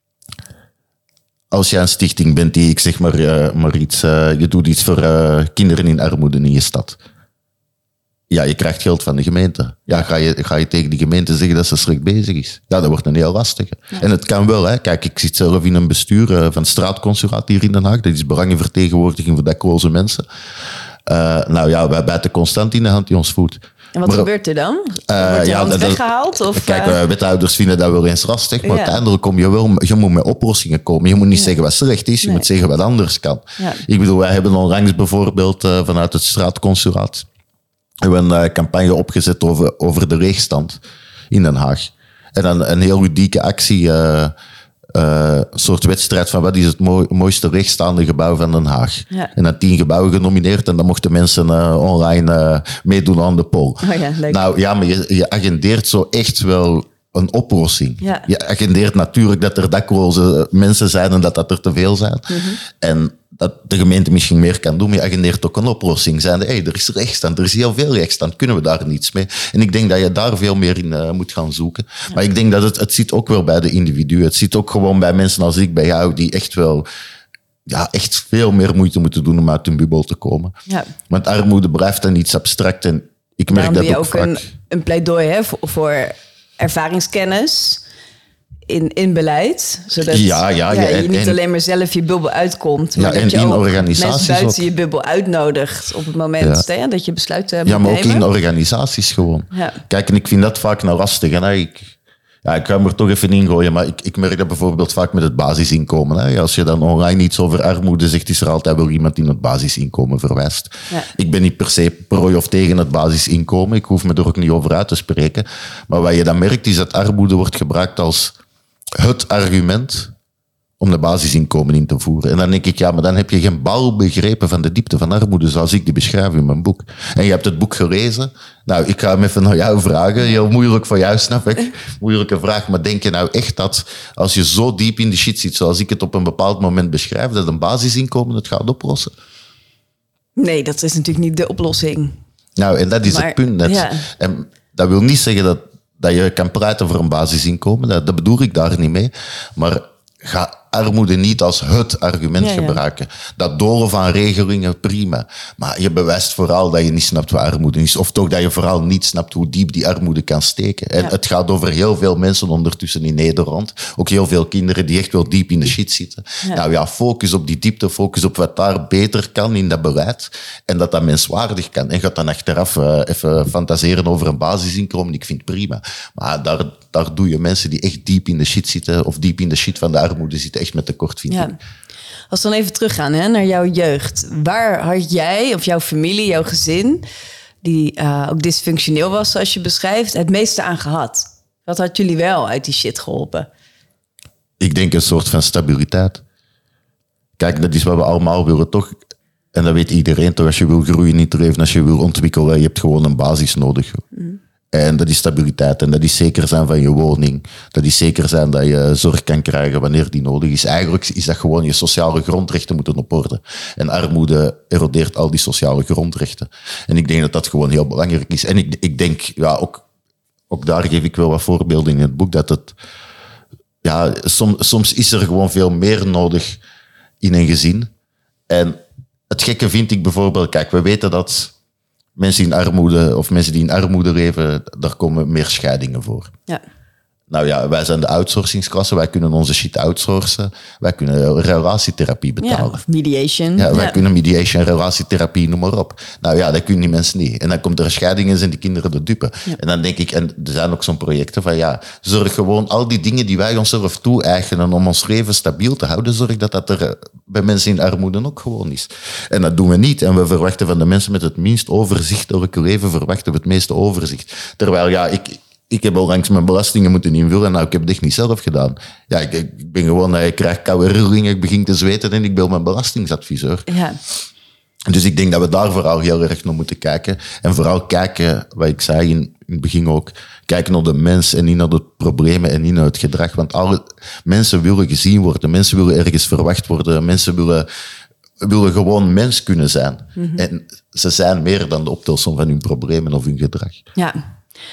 Als jij een stichting bent die, ik zeg maar, uh, maar iets... Uh, je doet iets voor uh, kinderen in armoede in je stad. Ja, je krijgt geld van de gemeente. Ja, ga je, ga je tegen die gemeente zeggen dat ze slecht bezig is? Ja, dat wordt een heel lastige. Ja. En het kan wel, hè. Kijk, ik zit zelf in een bestuur uh, van het straatconsulaat hier in Den Haag. Dat is belangenvertegenwoordiging voor dakloze mensen. Uh, nou ja, wij bijten constant in de hand die ons voedt. En wat maar, gebeurt er dan? Wordt uh, je ja, hand dat, weggehaald? Of, kijk, uh, wethouders vinden dat wel eens lastig, maar ja. uiteindelijk kom je wel, je moet met oplossingen komen. Je moet niet ja. zeggen wat slecht is, je nee. moet zeggen wat anders kan. Ja. Ik bedoel, wij hebben onlangs bijvoorbeeld uh, vanuit het straatconsulaat we hebben een uh, campagne opgezet over, over de leegstand in Den Haag. En dan een heel ludieke actie, uh, uh, een soort wedstrijd van wat is het mooi, mooiste leegstaande gebouw van Den Haag. Ja. En dan tien gebouwen genomineerd en dan mochten mensen uh, online uh, meedoen aan de poll. Oh ja, leuk. Nou ja, maar je, je agendeert zo echt wel een oplossing. Ja. Je agendeert natuurlijk dat er dakloze mensen zijn en dat dat er te veel zijn. Mm-hmm. En dat de gemeente misschien meer kan doen, maar je agendeert ook een oplossing. Zijnde, hey, er is rechtsstand, er is heel veel rechtsstand, kunnen we daar niets mee? En ik denk dat je daar veel meer in uh, moet gaan zoeken. Ja. Maar ik denk dat het, het zit ook wel bij de individuen. Het zit ook gewoon bij mensen als ik, bij jou, die echt wel ja, echt veel meer moeite moeten doen om uit hun bubbel te komen. Ja. Want armoede blijft dan iets abstract. En ik merk Daarom dat ook, ook vaak... een, een pleidooi hè, voor, voor ervaringskennis in, in beleid, zodat ja, ja, ja, ja, je niet en, alleen maar zelf je bubbel uitkomt, maar ja, dat je in ook organisaties mensen buiten ook. je bubbel uitnodigt op het moment ja. hè, dat je besluit uh, moet Ja, maar nemen. ook in organisaties gewoon. Ja. Kijk, en ik vind dat vaak nou lastig. Hè. Ik, ja, ik ga hem er toch even in gooien, maar ik, ik merk dat bijvoorbeeld vaak met het basisinkomen. Hè. Als je dan online iets over armoede zegt, is er altijd wel iemand die het basisinkomen verwijst. Ja. Ik ben niet per se pro of tegen het basisinkomen. Ik hoef me er ook niet over uit te spreken. Maar wat je dan merkt, is dat armoede wordt gebruikt als het argument om de basisinkomen in te voeren. En dan denk ik, ja, maar dan heb je geen bal begrepen van de diepte van armoede, zoals ik die beschrijf in mijn boek. En je hebt het boek gelezen. Nou, ik ga hem even naar jou vragen. Heel moeilijk voor jou, snap ik. Moeilijke vraag. Maar denk je nou echt dat als je zo diep in de shit zit, zoals ik het op een bepaald moment beschrijf, dat een basisinkomen het gaat oplossen? Nee, dat is natuurlijk niet de oplossing. Nou, en dat is maar, het punt. Dat, ja. En dat wil niet zeggen dat, dat je kan praten voor een basisinkomen. Dat, dat bedoel ik daar niet mee. Maar ga... armoede niet als het argument ja, ja. gebruiken. Dat doorren van regelingen, prima. Maar je bewijst vooral dat je niet snapt wat armoede is. Of toch dat je vooral niet snapt hoe diep die armoede kan steken. En Ja. het gaat over heel veel mensen ondertussen in Nederland. Ook heel veel kinderen die echt wel diep in de shit zitten. Ja. Nou ja, focus op die diepte, focus op wat daar beter kan in dat beleid. En dat dat menswaardig kan. En gaat dan achteraf uh, even fantaseren over een basisinkomen. Ik vind het prima. Maar daar, daar doe je mensen die echt diep in de shit zitten, of diep in de shit van de armoede zitten, echt met tekort, vind Ja. ik. Als we dan even teruggaan hè, naar jouw jeugd. Waar had jij of jouw familie, jouw gezin, die uh, ook dysfunctioneel was zoals je beschrijft, het meeste aan gehad? Wat had jullie wel uit die shit geholpen? Ik denk een soort van stabiliteit. Kijk, dat is wat we allemaal willen, toch? En dat weet iedereen toch, als je wil groeien in het leven, als je wil ontwikkelen, je hebt gewoon een basis nodig. Mm. En dat is stabiliteit. En dat is zeker zijn van je woning. Dat is zeker zijn dat je zorg kan krijgen wanneer die nodig is. Eigenlijk is dat gewoon je sociale grondrechten moeten op orde. En armoede erodeert al die sociale grondrechten. En ik denk dat dat gewoon heel belangrijk is. En ik, ik denk, ja, ook, ook daar geef ik wel wat voorbeelden in het boek, dat het, ja, som, soms is er gewoon veel meer nodig in een gezin. En het gekke vind ik bijvoorbeeld, kijk, we weten dat mensen in armoede, of mensen die in armoede leven, daar komen meer scheidingen voor. Ja. Nou ja, wij zijn de outsourcingsklasse, wij kunnen onze shit outsourcen. Wij kunnen relatietherapie betalen. Ja, of mediation. Ja, wij Ja. kunnen mediation, relatietherapie, noem maar op. Nou ja, dat kunnen die mensen niet. En dan komt er een scheiding en zijn die kinderen de dupe. Ja. En dan denk ik, en er zijn ook zo'n projecten van ja, zorg gewoon al die dingen die wij onszelf toe-eigenen om ons leven stabiel te houden, zorg dat dat er bij mensen in armoede ook gewoon is. En dat doen we niet. En we verwachten van de mensen met het minst overzichtelijke leven, verwachten we het meeste overzicht. Terwijl ja, ik... Ik heb al langs mijn belastingen moeten invullen. Nou, ik heb het echt niet zelf gedaan. Ja, ik, ik ben gewoon, ik krijg koude rillingen, ik begin te zweten en ik bel mijn belastingsadviseur. Ja. Dus ik denk dat we daar vooral heel erg naar moeten kijken. En vooral kijken, wat ik zei in, in het begin ook, kijken naar de mens en niet naar de problemen en niet naar het gedrag. Want alle mensen willen gezien worden, mensen willen ergens verwacht worden, mensen willen, willen gewoon mens kunnen zijn. Mm-hmm. En ze zijn meer dan de optelsom van hun problemen of hun gedrag. Ja.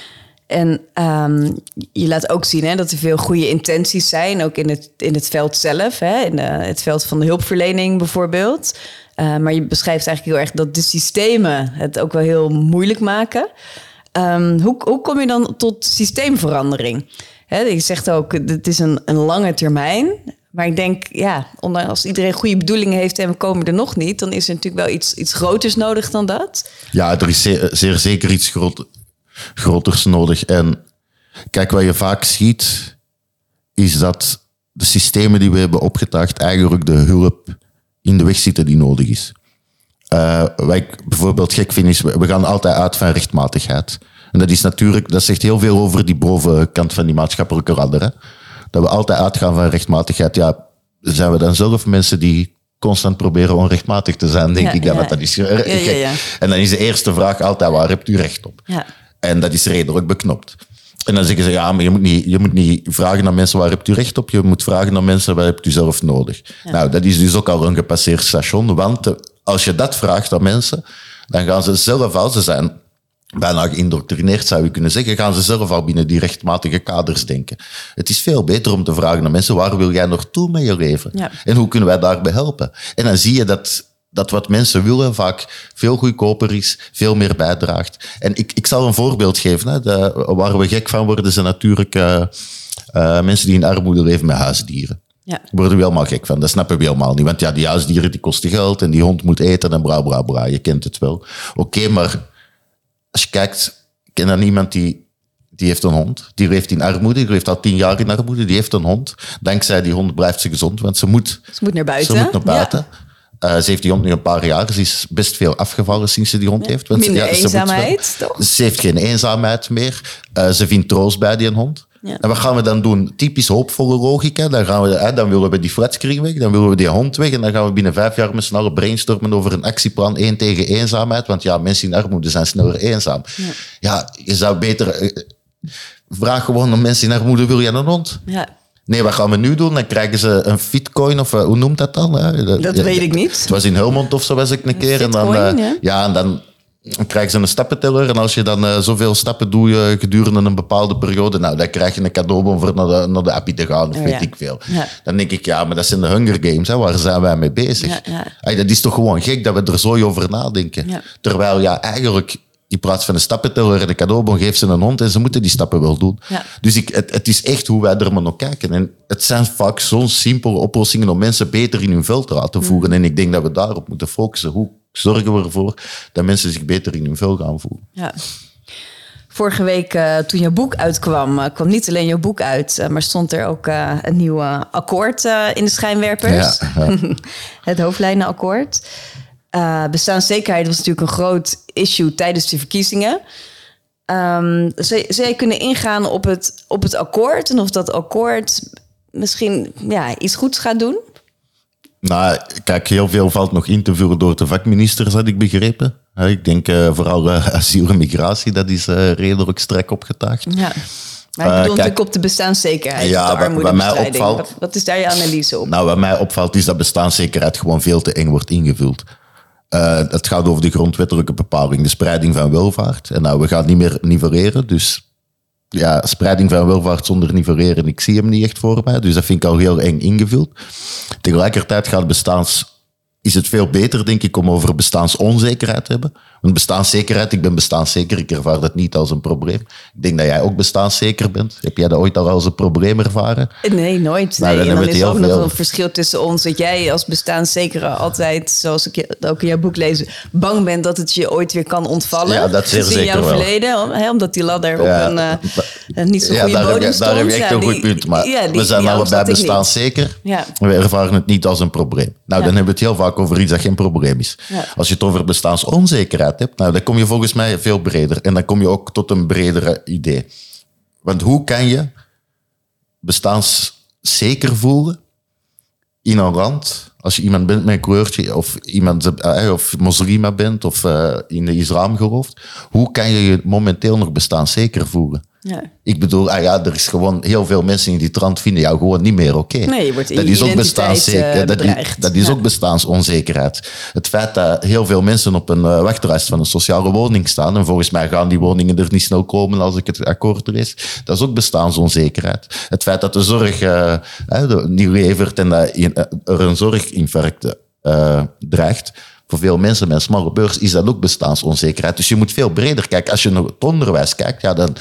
En um, je laat ook zien hè, dat er veel goede intenties zijn, ook in het, in het veld zelf, hè, in de, het veld van de hulpverlening bijvoorbeeld. Uh, maar je beschrijft eigenlijk heel erg dat de systemen het ook wel heel moeilijk maken. Um, hoe, hoe kom je dan tot systeemverandering? Hè, je zegt ook, het is een, een lange termijn. Maar ik denk, ja, als iedereen goede bedoelingen heeft en we komen er nog niet, dan is er natuurlijk wel iets, iets groters nodig dan dat. Ja, er is zeer, zeer zeker iets groters. groters nodig. En kijk, wat je vaak ziet, is dat de systemen die we hebben opgetuigd eigenlijk de hulp in de weg zitten die nodig is. Uh, wat ik bijvoorbeeld gek vind, is we gaan altijd uit van rechtmatigheid. En dat is natuurlijk, dat zegt heel veel over die bovenkant van die maatschappelijke ladder. Hè? Dat we altijd uitgaan van rechtmatigheid. Ja, zijn we dan zelf mensen die constant proberen onrechtmatig te zijn, denk ja, ik dat, ja. want dat is gek. Ja, ja, ja. En dan is de eerste vraag altijd, waar hebt u recht op? Ja. En dat is redelijk beknopt. En dan zeggen ze, ja, maar je moet niet, je moet niet vragen aan mensen waar hebt u recht op. Je moet vragen aan mensen waar hebt u zelf nodig. Ja. Nou, dat is dus ook al een gepasseerd station. Want als je dat vraagt aan mensen, dan gaan ze zelf al, ze zijn bijna geïndoctrineerd, zou je kunnen zeggen, gaan ze zelf al binnen die rechtmatige kaders denken. Het is veel beter om te vragen aan mensen, waar wil jij naartoe met je leven? Ja. En hoe kunnen wij daarbij helpen? En dan zie je dat... dat wat mensen willen vaak veel goedkoper is, veel meer bijdraagt. En ik, ik zal een voorbeeld geven. Hè. De, waar we gek van worden, zijn natuurlijk uh, uh, mensen die in armoede leven met huisdieren. Ja. Daar worden we helemaal gek van. Dat snappen we helemaal niet. Want ja, die huisdieren die kosten geld en die hond moet eten en bla bla bla. Je kent het wel. Oké, okay, maar als je kijkt, ik ken dan iemand die, die heeft een hond. Die leeft in armoede, die leeft al tien jaar in armoede. Die heeft een hond. Dankzij die hond blijft ze gezond, want ze moet, ze moet naar buiten. Ze moet naar buiten. Ja. Uh, ze heeft die hond nu een paar jaar. Ze is best veel afgevallen sinds ze die hond ja. heeft. Want Minder ze, ja, eenzaamheid, ze toch? Ze heeft geen eenzaamheid meer. Uh, ze vindt troost bij die hond. Ja. En wat gaan we dan doen? Typisch hoopvolle logica. Dan, gaan we, hè, dan willen we die flatscreen weg. Dan willen we die hond weg. En dan gaan we binnen vijf jaar met z'n allen brainstormen over een actieplan één tegen eenzaamheid. Want ja, mensen in armoede zijn sneller eenzaam. Ja, ja je zou beter... Uh, vraag gewoon aan mensen in armoede, wil jij een hond? Ja. Nee, wat gaan we nu doen? Dan krijgen ze een fitcoin, of uh, hoe noemt dat dan? Hè? Dat ja, weet ik niet. Het was in Helmond of zo was ik een keer. Fitcoin, en dan, uh, ja. ja, en dan dan krijgen ze een stappenteller. En als je dan uh, zoveel stappen doet uh, gedurende een bepaalde periode, nou, dan krijg je een cadeaubon voor naar de, naar de appie te gaan, of oh, weet ja. ik veel. Ja. Dan denk ik, ja, maar dat zijn de Hunger Games, hè, waar zijn wij mee bezig? Ja, ja. Ay, dat is toch gewoon gek dat we er zo over nadenken. Ja. Terwijl, ja, eigenlijk, in plaats van een stappenteller en een cadeaubon, geeft ze een hond en ze moeten die stappen wel doen. Ja. Dus ik, het, het is echt hoe wij er maar naar kijken. En het zijn vaak zo'n simpele oplossingen om mensen beter in hun vel te laten voeren. Mm. En ik denk dat we daarop moeten focussen. Hoe zorgen we ervoor dat mensen zich beter in hun vel gaan voelen? Ja. Vorige week, uh, toen jouw boek uitkwam, uh, kwam niet alleen jouw boek uit, uh, maar stond er ook uh, een nieuw uh, akkoord uh, in de schijnwerpers. Ja, ja. Het hoofdlijnenakkoord. Uh, bestaanszekerheid was natuurlijk een groot issue tijdens de verkiezingen. Um, zou, zou je kunnen ingaan op het, op het akkoord en of dat akkoord misschien ja, iets goeds gaat doen? Nou, kijk, heel veel valt nog in te vullen door de vakministers, had ik begrepen. Ik denk uh, vooral uh, asiel en migratie, dat is uh, redelijk strak opgetaagd. Ja. Maar ik bedoel uh, natuurlijk op de bestaanszekerheid, ja, de armoedebestrijding. Wat, wat, wat is daar je analyse op? Nou, wat mij opvalt is dat bestaanszekerheid gewoon veel te eng wordt ingevuld. Uh, het gaat over de grondwettelijke bepaling, de spreiding van welvaart. En nou, we gaan niet meer nivelleren, dus ja, spreiding van welvaart zonder nivelleren, ik zie hem niet echt voor mij. Dus dat vind ik al heel eng ingevuld. Tegelijkertijd gaat bestaans... is het veel beter, denk ik, om over bestaansonzekerheid te hebben. Want bestaanszekerheid, ik ben bestaanszeker, ik ervaar dat niet als een probleem. Ik denk dat jij ook bestaanszeker bent. Heb jij dat ooit al als een probleem ervaren? Nee, nooit. Nou, nee. Dan, dan is er ook veel... nog een verschil tussen ons. Dat jij als bestaanszeker altijd, zoals ik ook in jouw boek lees, bang bent dat het je ooit weer kan ontvallen. Ja, dat zeer zeker in jouw wel. Verleden, hè, omdat die ladder ja, op een, uh, een niet zo goede ja, bodem stond. Daar heb je echt ja, een goed punt. Maar ja, die, we zijn allebei bestaanszeker. Ja. We ervaren het niet als een probleem. Nou, ja. Dan hebben we het heel vaak over iets dat geen probleem is. Ja. Als je het over bestaansonzekerheid hebt, nou, dan kom je volgens mij veel breder. En dan kom je ook tot een bredere idee. Want hoe kan je bestaanszeker voelen in een land, als je iemand bent met een kleurtje, of iemand uh, of moslima bent, of uh, in de islam gelooft, hoe kan je je momenteel nog bestaanszeker voelen? Ja. Ik bedoel, ah ja, er is gewoon heel veel mensen in die trant vinden jou gewoon niet meer oké. Okay. Nee, je wordt in dat je is ook bestaanszeker. Dat is, dat is ja. ook bestaansonzekerheid. Het feit dat heel veel mensen op een uh, wachtlijst van een sociale woning staan, en volgens mij gaan die woningen er niet snel komen als ik het akkoord lees, dat is ook bestaansonzekerheid. Het feit dat de zorg uh, uh, niet levert en dat uh, er een zorginfarct uh, dreigt, voor veel mensen met een smalle beurs is dat ook bestaansonzekerheid. Dus je moet veel breder kijken. Als je naar het onderwijs kijkt, ja, dan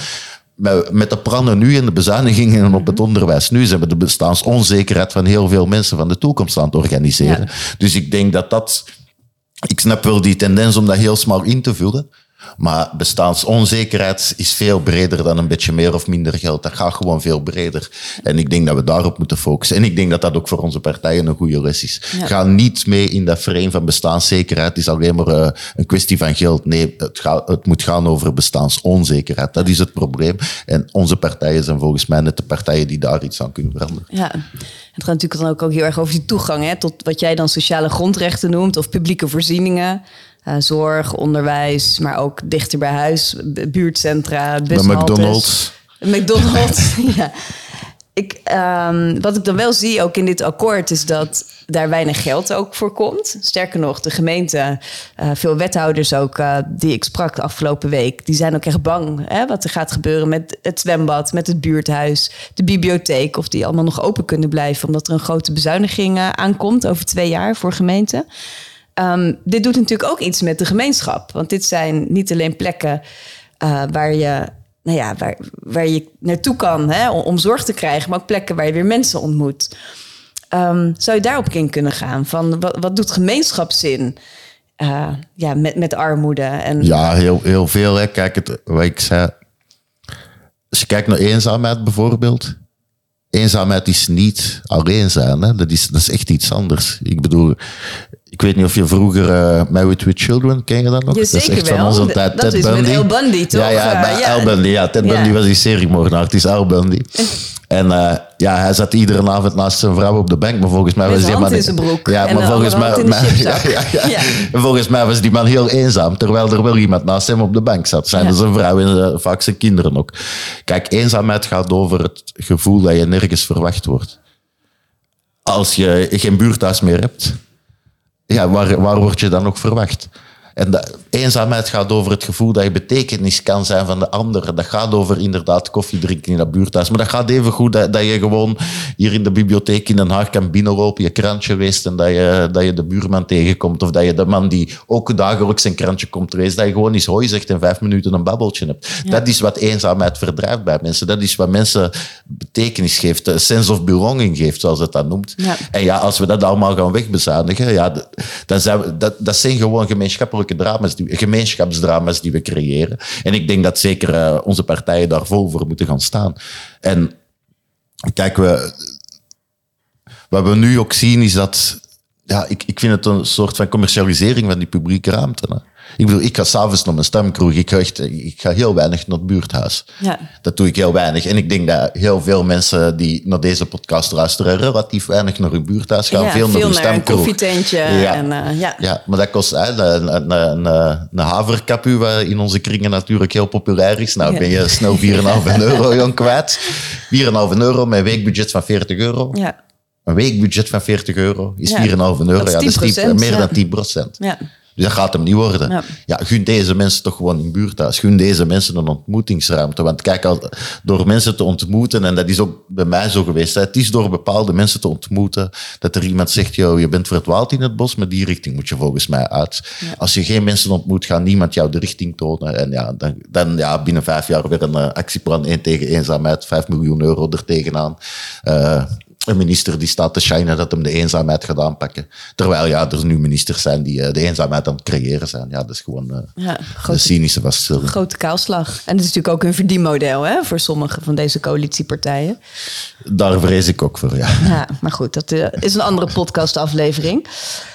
met de plannen nu en de bezuinigingen op het onderwijs nu zijn we de bestaansonzekerheid van heel veel mensen van de toekomst aan het organiseren. Ja. Dus ik denk dat dat... Ik snap wel die tendens om dat heel smal in te vullen, maar bestaansonzekerheid is veel breder dan een beetje meer of minder geld. Dat gaat gewoon veel breder. En ik denk dat we daarop moeten focussen. En ik denk dat dat ook voor onze partijen een goede les is. Ja. Ga niet mee in dat frame van bestaanszekerheid. Het is alleen maar uh, een kwestie van geld. Nee, het, gaat, het moet gaan over bestaansonzekerheid. Dat is het probleem. En onze partijen zijn volgens mij net de partijen die daar iets aan kunnen veranderen. Ja. Het gaat natuurlijk dan ook, ook heel erg over die toegang, hè, tot wat jij dan sociale grondrechten noemt of publieke voorzieningen. Uh, zorg, onderwijs, maar ook dichter bij huis, buurtcentra, bushaltes. McDonald's. McDonald's, ja. Ik, um, wat ik dan wel zie, ook in dit akkoord, is dat daar weinig geld ook voor komt. Sterker nog, de gemeente, uh, veel wethouders ook, uh, die ik sprak de afgelopen week, die zijn ook echt bang, hè, wat er gaat gebeuren met het zwembad, met het buurthuis, de bibliotheek, of die allemaal nog open kunnen blijven, omdat er een grote bezuiniging uh, aankomt over twee jaar voor gemeenten. Um, dit doet natuurlijk ook iets met de gemeenschap. Want dit zijn niet alleen plekken uh, waar je, nou ja, waar, waar je naartoe kan, hè, om, om zorg te krijgen, maar ook plekken waar je weer mensen ontmoet. Um, zou je daarop in kunnen gaan? Van wat, wat doet gemeenschapszin uh, ja, met, met armoede? En... Ja, heel, heel veel. Hè. Kijk, het, wat ik zei. Als je kijkt naar eenzaamheid bijvoorbeeld. Eenzaamheid is niet alleen zijn. Hè. Dat, is, dat is echt iets anders. Ik bedoel, ik weet niet of je vroeger uh, Married with Children, ken je dat nog? Ja, zeker dat is echt wel. van onze tijd. Dat Ted is Bundy. met Al Bundy, toch? Ja, ja, bij uh, ja. Al Bundy. Ja, Ted ja. Bundy was die seriemoordenaar. Het is Al Bundy. En uh, ja, hij zat iedere avond naast zijn vrouw op de bank, maar volgens mij met was die man... in zijn broek. Ja, maar volgens mij, maar, ja, ja, ja. Ja. volgens mij was die man heel eenzaam, terwijl er wel iemand naast hem op de bank zat. Zijn ja. er zijn vrouw en uh, vaak zijn kinderen ook. Kijk, eenzaamheid gaat over het gevoel dat je nergens verwacht wordt. Als je geen buurthuis meer hebt, ja, waar, waar word je dan nog verwacht? En de, eenzaamheid gaat over het gevoel dat je betekenis kan zijn van de ander. Dat gaat over inderdaad koffie drinken in dat buurthuis. Maar dat gaat even goed dat, dat je gewoon hier in de bibliotheek in Den Haag kan binnenlopen, je krantje leest en dat je, dat je de buurman tegenkomt. Of dat je de man die ook dagelijks zijn krantje komt lezen, dat je gewoon eens hoi zegt en vijf minuten een babbeltje hebt. Ja. Dat is wat eenzaamheid verdrijft bij mensen. Dat is wat mensen betekenis geeft, een sense of belonging geeft, zoals het dat noemt. Ja. En ja, als we dat allemaal gaan wegbezadigen, ja, dan zijn we, dat, dat zijn gewoon gemeenschappelijke drama's, die, gemeenschapsdrama's die we creëren. En ik denk dat zeker uh, onze partijen daar vol voor moeten gaan staan. En kijk, we, wat we nu ook zien is dat, ja, ik, ik vind het een soort van commercialisering van die publieke ruimte. Hè. Ik bedoel, ik ga s'avonds naar mijn stamkroeg. Ik ga, echt, ik ga heel weinig naar het buurthuis. Ja. Dat doe ik heel weinig. En ik denk dat heel veel mensen die naar deze podcast luisteren relatief weinig naar hun buurthuis gaan. Ja, veel, veel naar hun naar stamkroeg. een koffietentje. Ja. En, uh, ja. ja, maar dat kost hè, een, een, een, een haverkapu, wat in onze kringen natuurlijk heel populair is. Nou, ja. ben je snel vier komma vijf euro jong kwijt. vier komma vijf euro met een weekbudget van veertig euro. Ja. Een weekbudget van veertig euro is ja. vier komma vijf euro. Dat is, ja, dat is tien, meer ja. dan tien procent. Ja. Dus dat gaat hem niet worden. Ja. ja, gun deze mensen toch gewoon in buurthuis. Gun deze mensen een ontmoetingsruimte. Want kijk, al, door mensen te ontmoeten, en dat is ook bij mij zo geweest, hè, het is door bepaalde mensen te ontmoeten dat er iemand zegt, yo, je bent verdwaald in het bos, maar die richting moet je volgens mij uit. Ja. Als je geen mensen ontmoet, gaat niemand jou de richting tonen. En ja, dan, dan ja, binnen vijf jaar weer een uh, actieplan één tegen eenzaamheid, vijf miljoen euro er tegenaan. Uh, Een minister die staat te shinen dat hem de eenzaamheid gaat aanpakken. Terwijl ja, er nu ministers zijn die uh, de eenzaamheid aan het creëren zijn. Ja, dat is gewoon uh, ja, grote, een cynische vaststelling. Grote kaalslag. En dat is natuurlijk ook een verdienmodel hè, voor sommige van deze coalitiepartijen. Daar vrees ik ook voor, ja. Ja, maar goed, dat uh, is een andere podcastaflevering.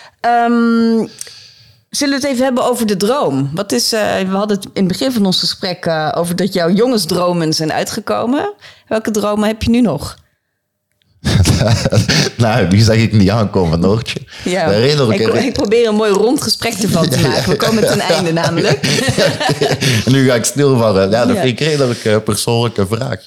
Um, Zullen we het even hebben over de droom? Wat is, uh, we hadden het in het begin van ons gesprek uh, over dat jouw jongensdromen zijn uitgekomen. Welke dromen heb je nu nog? Nou, die zag ik niet aankomen, Noortje. Ja, ik, ik probeer een mooi rond gesprek ervan te maken. We komen ten einde namelijk. En nu ga ik stilvallen. Ja, dat vind ik een redelijk uh, persoonlijke vraag.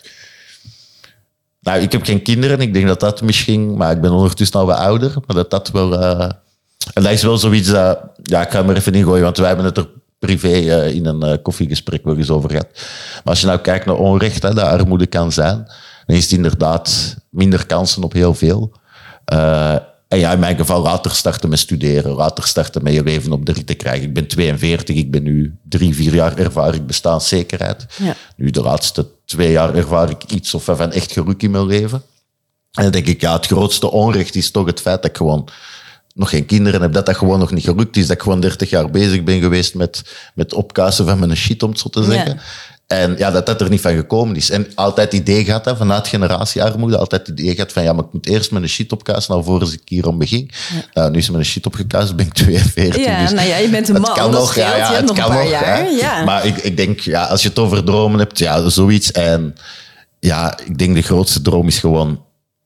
Nou, ik heb geen kinderen. Ik denk dat dat misschien... Maar ik ben ondertussen al wat ouder. Maar dat dat wel... Uh, en dat is wel zoiets... Uh, ja, ik ga hem er even in gooien, want wij hebben het er privé uh, in een uh, koffiegesprek wel eens over gehad. Maar als je nou kijkt naar onrecht, hè, dat armoede kan zijn, dan is het inderdaad minder kansen op heel veel. Uh, en ja, in mijn geval later starten met studeren, later starten met je leven op de rit te krijgen. Ik ben tweeënveertig, ik ben nu drie, vier jaar ervaar ik bestaanszekerheid. Ja. Nu de laatste twee jaar ervaar ik iets of van echt geluk in mijn leven. En dan denk ik, ja, het grootste onrecht is toch het feit dat ik gewoon nog geen kinderen heb, dat dat gewoon nog niet gelukt is, dat ik gewoon dertig jaar bezig ben geweest met, met opkuisen van mijn shit, om het zo te zeggen. Ja. En ja, dat dat er niet van gekomen is. En altijd het idee gehad, hè, vanuit generatiearmoede, altijd het idee gehad van, ja, maar ik moet eerst mijn shit opkuisen, alvorens ik hierom begin. Ja. Uh, nu is mijn shit opgekuist, ben ik tweeënveertig. Ja, dus nou ja, je bent een man, kan dat nog, scheelt, ja, ja, je hebt nog een paar nog, jaar. Ja. Maar ik, ik denk, ja, als je het over dromen hebt, ja, zoiets. En ja, ik denk de grootste droom is gewoon,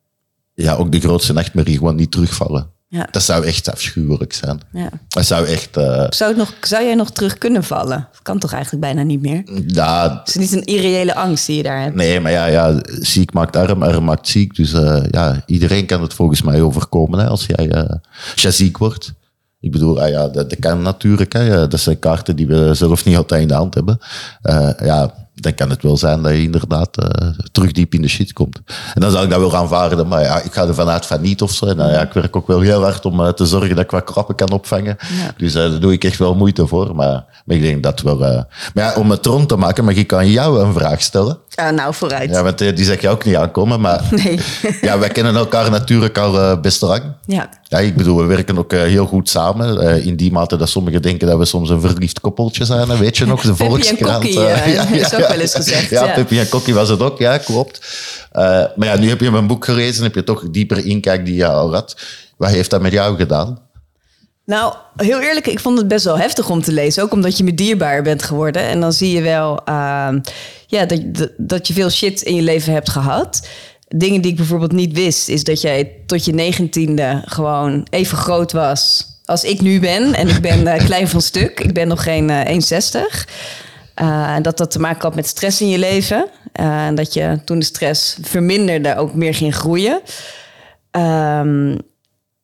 ja, ook de grootste nachtmerrie, gewoon niet terugvallen. Ja. Dat zou echt afschuwelijk zijn. Ja. Dat zou echt... Uh... Zou, het nog, zou jij nog terug kunnen vallen? Dat kan toch eigenlijk bijna niet meer? Ja, het is niet een irreële angst die je daar hebt. Nee, maar ja, ja ziek maakt arm, arm maakt ziek. Dus uh, ja, iedereen kan het volgens mij overkomen hè, als, jij, uh, als jij ziek wordt. Ik bedoel, uh, ja, dat, dat kan natuurlijk. Hè. Dat zijn kaarten die we zelf niet altijd in de hand hebben. Uh, ja... dan kan het wel zijn dat je inderdaad uh, terug diep in de shit komt. En dan zou ik dat wel aanvaarden, maar ja, ik ga er vanuit van niet of zo. En, uh, ja, ik werk ook wel heel hard om uh, te zorgen dat ik wat krappen kan opvangen. Ja. Dus uh, daar doe ik echt wel moeite voor. Maar, maar ik denk dat wel... Uh... Maar ja, om het rond te maken, mag ik aan jou een vraag stellen? Uh, nou, vooruit. Ja, want uh, die zeg je ook niet aankomen. Maar nee. Ja, wij kennen elkaar natuurlijk al uh, best lang. Ja. Ja, ik bedoel, we werken ook uh, heel goed samen. Uh, in die mate dat sommigen denken dat we soms een verliefd koppeltje zijn. Hè? Weet je nog, de Volkskrant. Peppy en Kokkie, uh, ja, is ook wel eens gezegd. Ja, ja. Peppy en Kokkie was het ook, ja, klopt. Uh, maar ja, nu heb je mijn boek gelezen, heb je toch dieper inkijk die je al had. Wat heeft dat met jou gedaan? Nou, heel eerlijk, ik vond het best wel heftig om te lezen. Ook omdat je me dierbaar bent geworden. En dan zie je wel uh, ja, dat, dat je veel shit in je leven hebt gehad. Dingen die ik bijvoorbeeld niet wist, is dat jij tot je negentiende gewoon even groot was als ik nu ben. En ik ben uh, klein van stuk. Ik ben nog geen uh, één komma zestig. Uh, en dat dat te maken had met stress in je leven. Uh, en dat je toen de stress verminderde ook meer ging groeien. Um,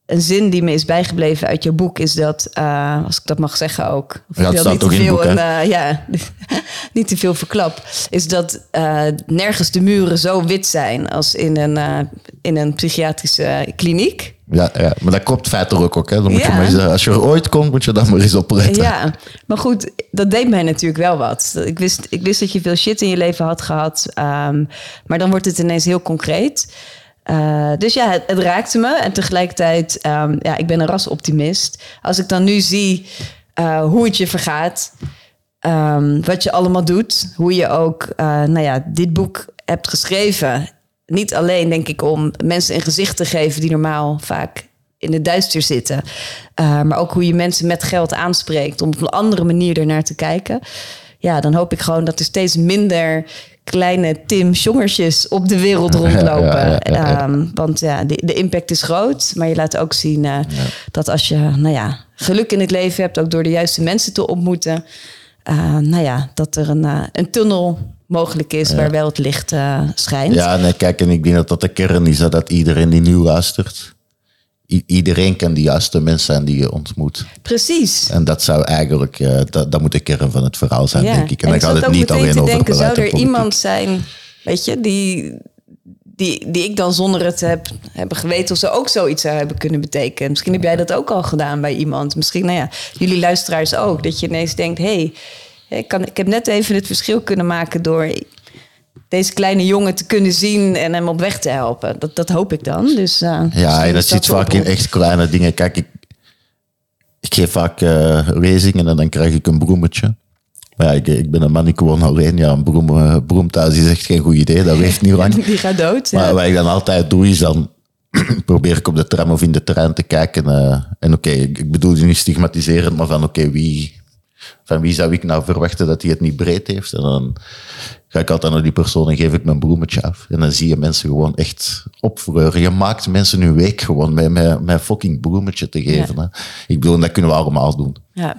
een zin die me is bijgebleven uit je boek is dat, uh, als ik dat mag zeggen ook, of ja, het staat niet ook te in het veel boek, een, uh, ja, niet te veel verklap, is dat uh, nergens de muren zo wit zijn als in een, uh, in een psychiatrische kliniek. Ja, ja, maar dat klopt feitelijk ook. Hè. Dan moet Ja. je maar eens, als je er ooit komt, moet je daar maar eens op letten. Ja, maar goed, dat deed mij natuurlijk wel wat. Ik wist, ik wist dat je veel shit in je leven had gehad, um, maar dan wordt het ineens heel concreet. Uh, dus ja, het, het raakte me. En tegelijkertijd, um, ja, ik ben een rasoptimist. Als ik dan nu zie uh, hoe het je vergaat, um, wat je allemaal doet, hoe je ook, uh, nou ja, dit boek hebt geschreven. Niet alleen, denk ik, om mensen een gezicht te geven die normaal vaak in het duister zitten. Uh, maar ook hoe je mensen met geld aanspreekt om op een andere manier ernaar te kijken. Ja, dan hoop ik gewoon dat er steeds minder kleine Tim Jongersjes op de wereld rondlopen. Ja, ja, ja, ja. Um, want ja, de, de impact is groot. Maar je laat ook zien uh, ja. dat als je nou ja, geluk in het leven hebt, ook door de juiste mensen te ontmoeten, uh, nou ja, dat er een, uh, een tunnel mogelijk is ja. waar wel het licht uh, schijnt. Ja, nee, kijk, en ik denk dat dat de kern is, dat iedereen die nu luistert, I- iedereen kan de juiste mensen zijn die je ontmoet. Precies. En dat zou eigenlijk, uh, dat, dat moet de kern van het verhaal zijn, ja. denk ik. En, en dan gaat het niet alleen over denken, beleid. Zou er iemand zijn, weet je, die, die, die ik dan zonder het heb, hebben geweten of ze ook zoiets zou hebben kunnen betekenen. Misschien heb jij dat ook al gedaan bij iemand. Misschien, nou ja, jullie luisteraars ook. Dat je ineens denkt, hé, hey, ik, kan, ik heb net even het verschil kunnen maken door deze kleine jongen te kunnen zien en hem op weg te helpen. Dat, dat hoop ik dan. Dus, uh, ja, en dat zit vaak in echt kleine dingen. Kijk, ik, ik geef vaak uh, lezingen en dan krijg ik een bloemetje. Maar ja, ik, ik ben een man, ik woon alleen. Ja, een bloem, uh, bloem thuis is echt geen goed idee. Dat leeft niet lang. Die gaat dood. Ja. Maar wat ik dan altijd doe, is dan probeer ik op de tram of in de trein te kijken. Uh, en oké, okay, ik, ik bedoel niet stigmatiserend, maar van oké, okay, wie... Van wie zou ik nou verwachten dat hij het niet breed heeft? En dan ga ik altijd naar die persoon en geef ik mijn bloemetje af. En dan zie je mensen gewoon echt opvleuren. Je maakt mensen hun week gewoon met, met, met fucking bloemetje te geven. Ja. Hè? Ik bedoel, dat kunnen we allemaal doen. Ja.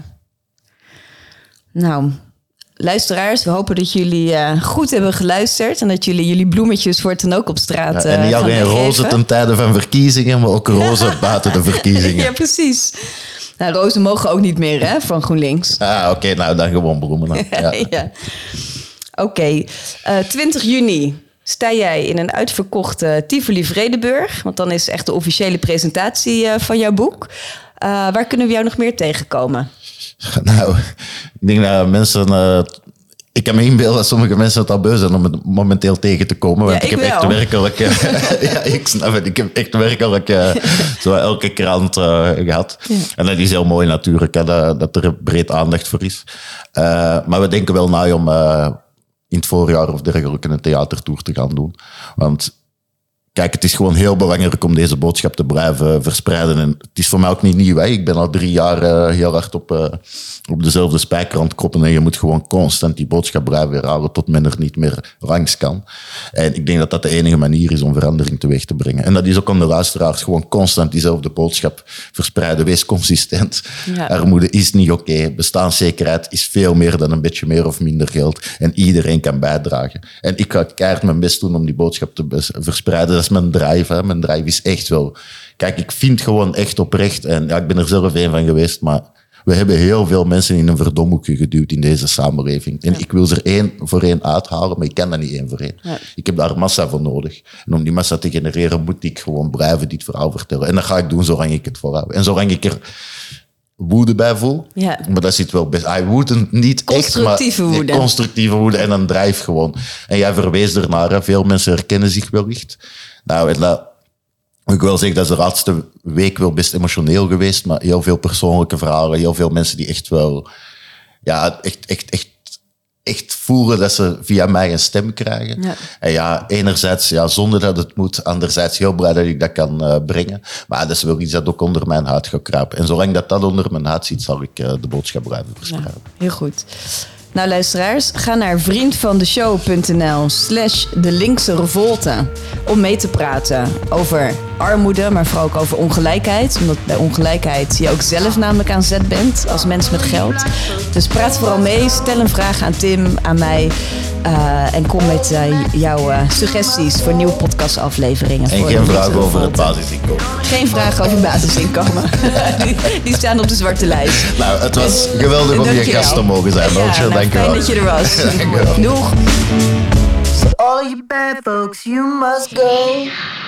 Nou, luisteraars, we hopen dat jullie uh, goed hebben geluisterd. En dat jullie jullie bloemetjes voor het dan ook op straat uh, ja, En niet alleen rozen ten tijde van verkiezingen, maar ook rozen ja. buiten de verkiezingen. Ja, precies. Nou, rozen mogen ook niet meer, hè, van GroenLinks. Ah, oké, okay, nou dan gewoon bloemen. Ja. ja. Oké, okay. uh, twintig juni sta jij in een uitverkochte Tivoli Vredenburg. Want dan is echt de officiële presentatie uh, van jouw boek. Uh, waar kunnen we jou nog meer tegenkomen? Nou, ik denk dat mensen... Uh, ik kan me inbeelden dat sommige mensen het al beu zijn om het momenteel tegen te komen. Want ja, ik, ik heb wel. echt werkelijk... Uh, ja, ik snap het. Ik heb echt werkelijk uh, zo elke krant uh, gehad. Ja. En dat is heel mooi natuurlijk, hè, dat, dat er breed aandacht voor is. Uh, maar we denken wel na om uh, in het voorjaar of dergelijke een theatertour te gaan doen. Want... Kijk, het is gewoon heel belangrijk om deze boodschap te blijven verspreiden. En het is voor mij ook niet nieuw. Hè? Ik ben al drie jaar uh, heel hard op, uh, op dezelfde spijker aan het koppen. En je moet gewoon constant die boodschap blijven herhalen tot men er niet meer langs kan. En ik denk dat dat de enige manier is om verandering teweeg te brengen. En dat is ook aan de luisteraars gewoon constant diezelfde boodschap verspreiden. Wees consistent. Ja. Armoede is niet oké. Okay. Bestaanszekerheid is veel meer dan een beetje meer of minder geld. En iedereen kan bijdragen. En ik ga keihard mijn best doen om die boodschap te bes- verspreiden. Dat is mijn drive. Hè. Mijn drive is echt wel... Kijk, ik vind gewoon echt oprecht... En ja, ik ben er zelf een van geweest, maar... We hebben heel veel mensen in een verdomhoekje geduwd in deze samenleving. En ja. ik wil ze er één voor één uithalen, maar ik kan dat niet één voor één. Ja. Ik heb daar massa voor nodig. En om die massa te genereren, moet ik gewoon blijven dit verhaal vertellen. En dat ga ik doen zolang ik het volhoud. En zolang ik er woede bij voel. Ja. Maar dat zit wel best... I woede niet echt, maar... woede. Nee, constructieve woede en een drive gewoon. En jij verwees ernaar, hè. Veel mensen herkennen zich wellicht. Nou, en dat... Ik wil zeggen, dat is de laatste week wel best emotioneel geweest, maar heel veel persoonlijke verhalen, heel veel mensen die echt wel, ja, echt, echt, echt, echt voelen dat ze via mij een stem krijgen. Ja. En ja, enerzijds, ja, zonder dat het moet, anderzijds heel blij dat ik dat kan uh, brengen. Maar dat is wel iets dat ook onder mijn huid gaat kruipen. En zolang dat dat onder mijn huid zit, zal ik uh, de boodschap blijven verspreiden. Ja, heel goed. Nou luisteraars, ga naar vriendvandeshow.nl slash de linkse revolte om mee te praten over armoede, maar vooral ook over ongelijkheid. Omdat bij ongelijkheid je ook zelf namelijk aan zet bent als mens met geld. Dus praat vooral mee, stel een vraag aan Tim, aan mij uh, en kom met uh, jouw uh, suggesties voor nieuwe podcastafleveringen. En voor geen de vragen linkse over het revolte. basisinkomen. Geen vragen over basisinkomen. die, die staan op de zwarte lijst. Nou, het was geweldig om je Dankjewel. gast te mogen zijn. Ja, Roger, nou, dank je fijn wel. dat je er was. Dankjewel. Doeg. So all of you bad folks, you must go.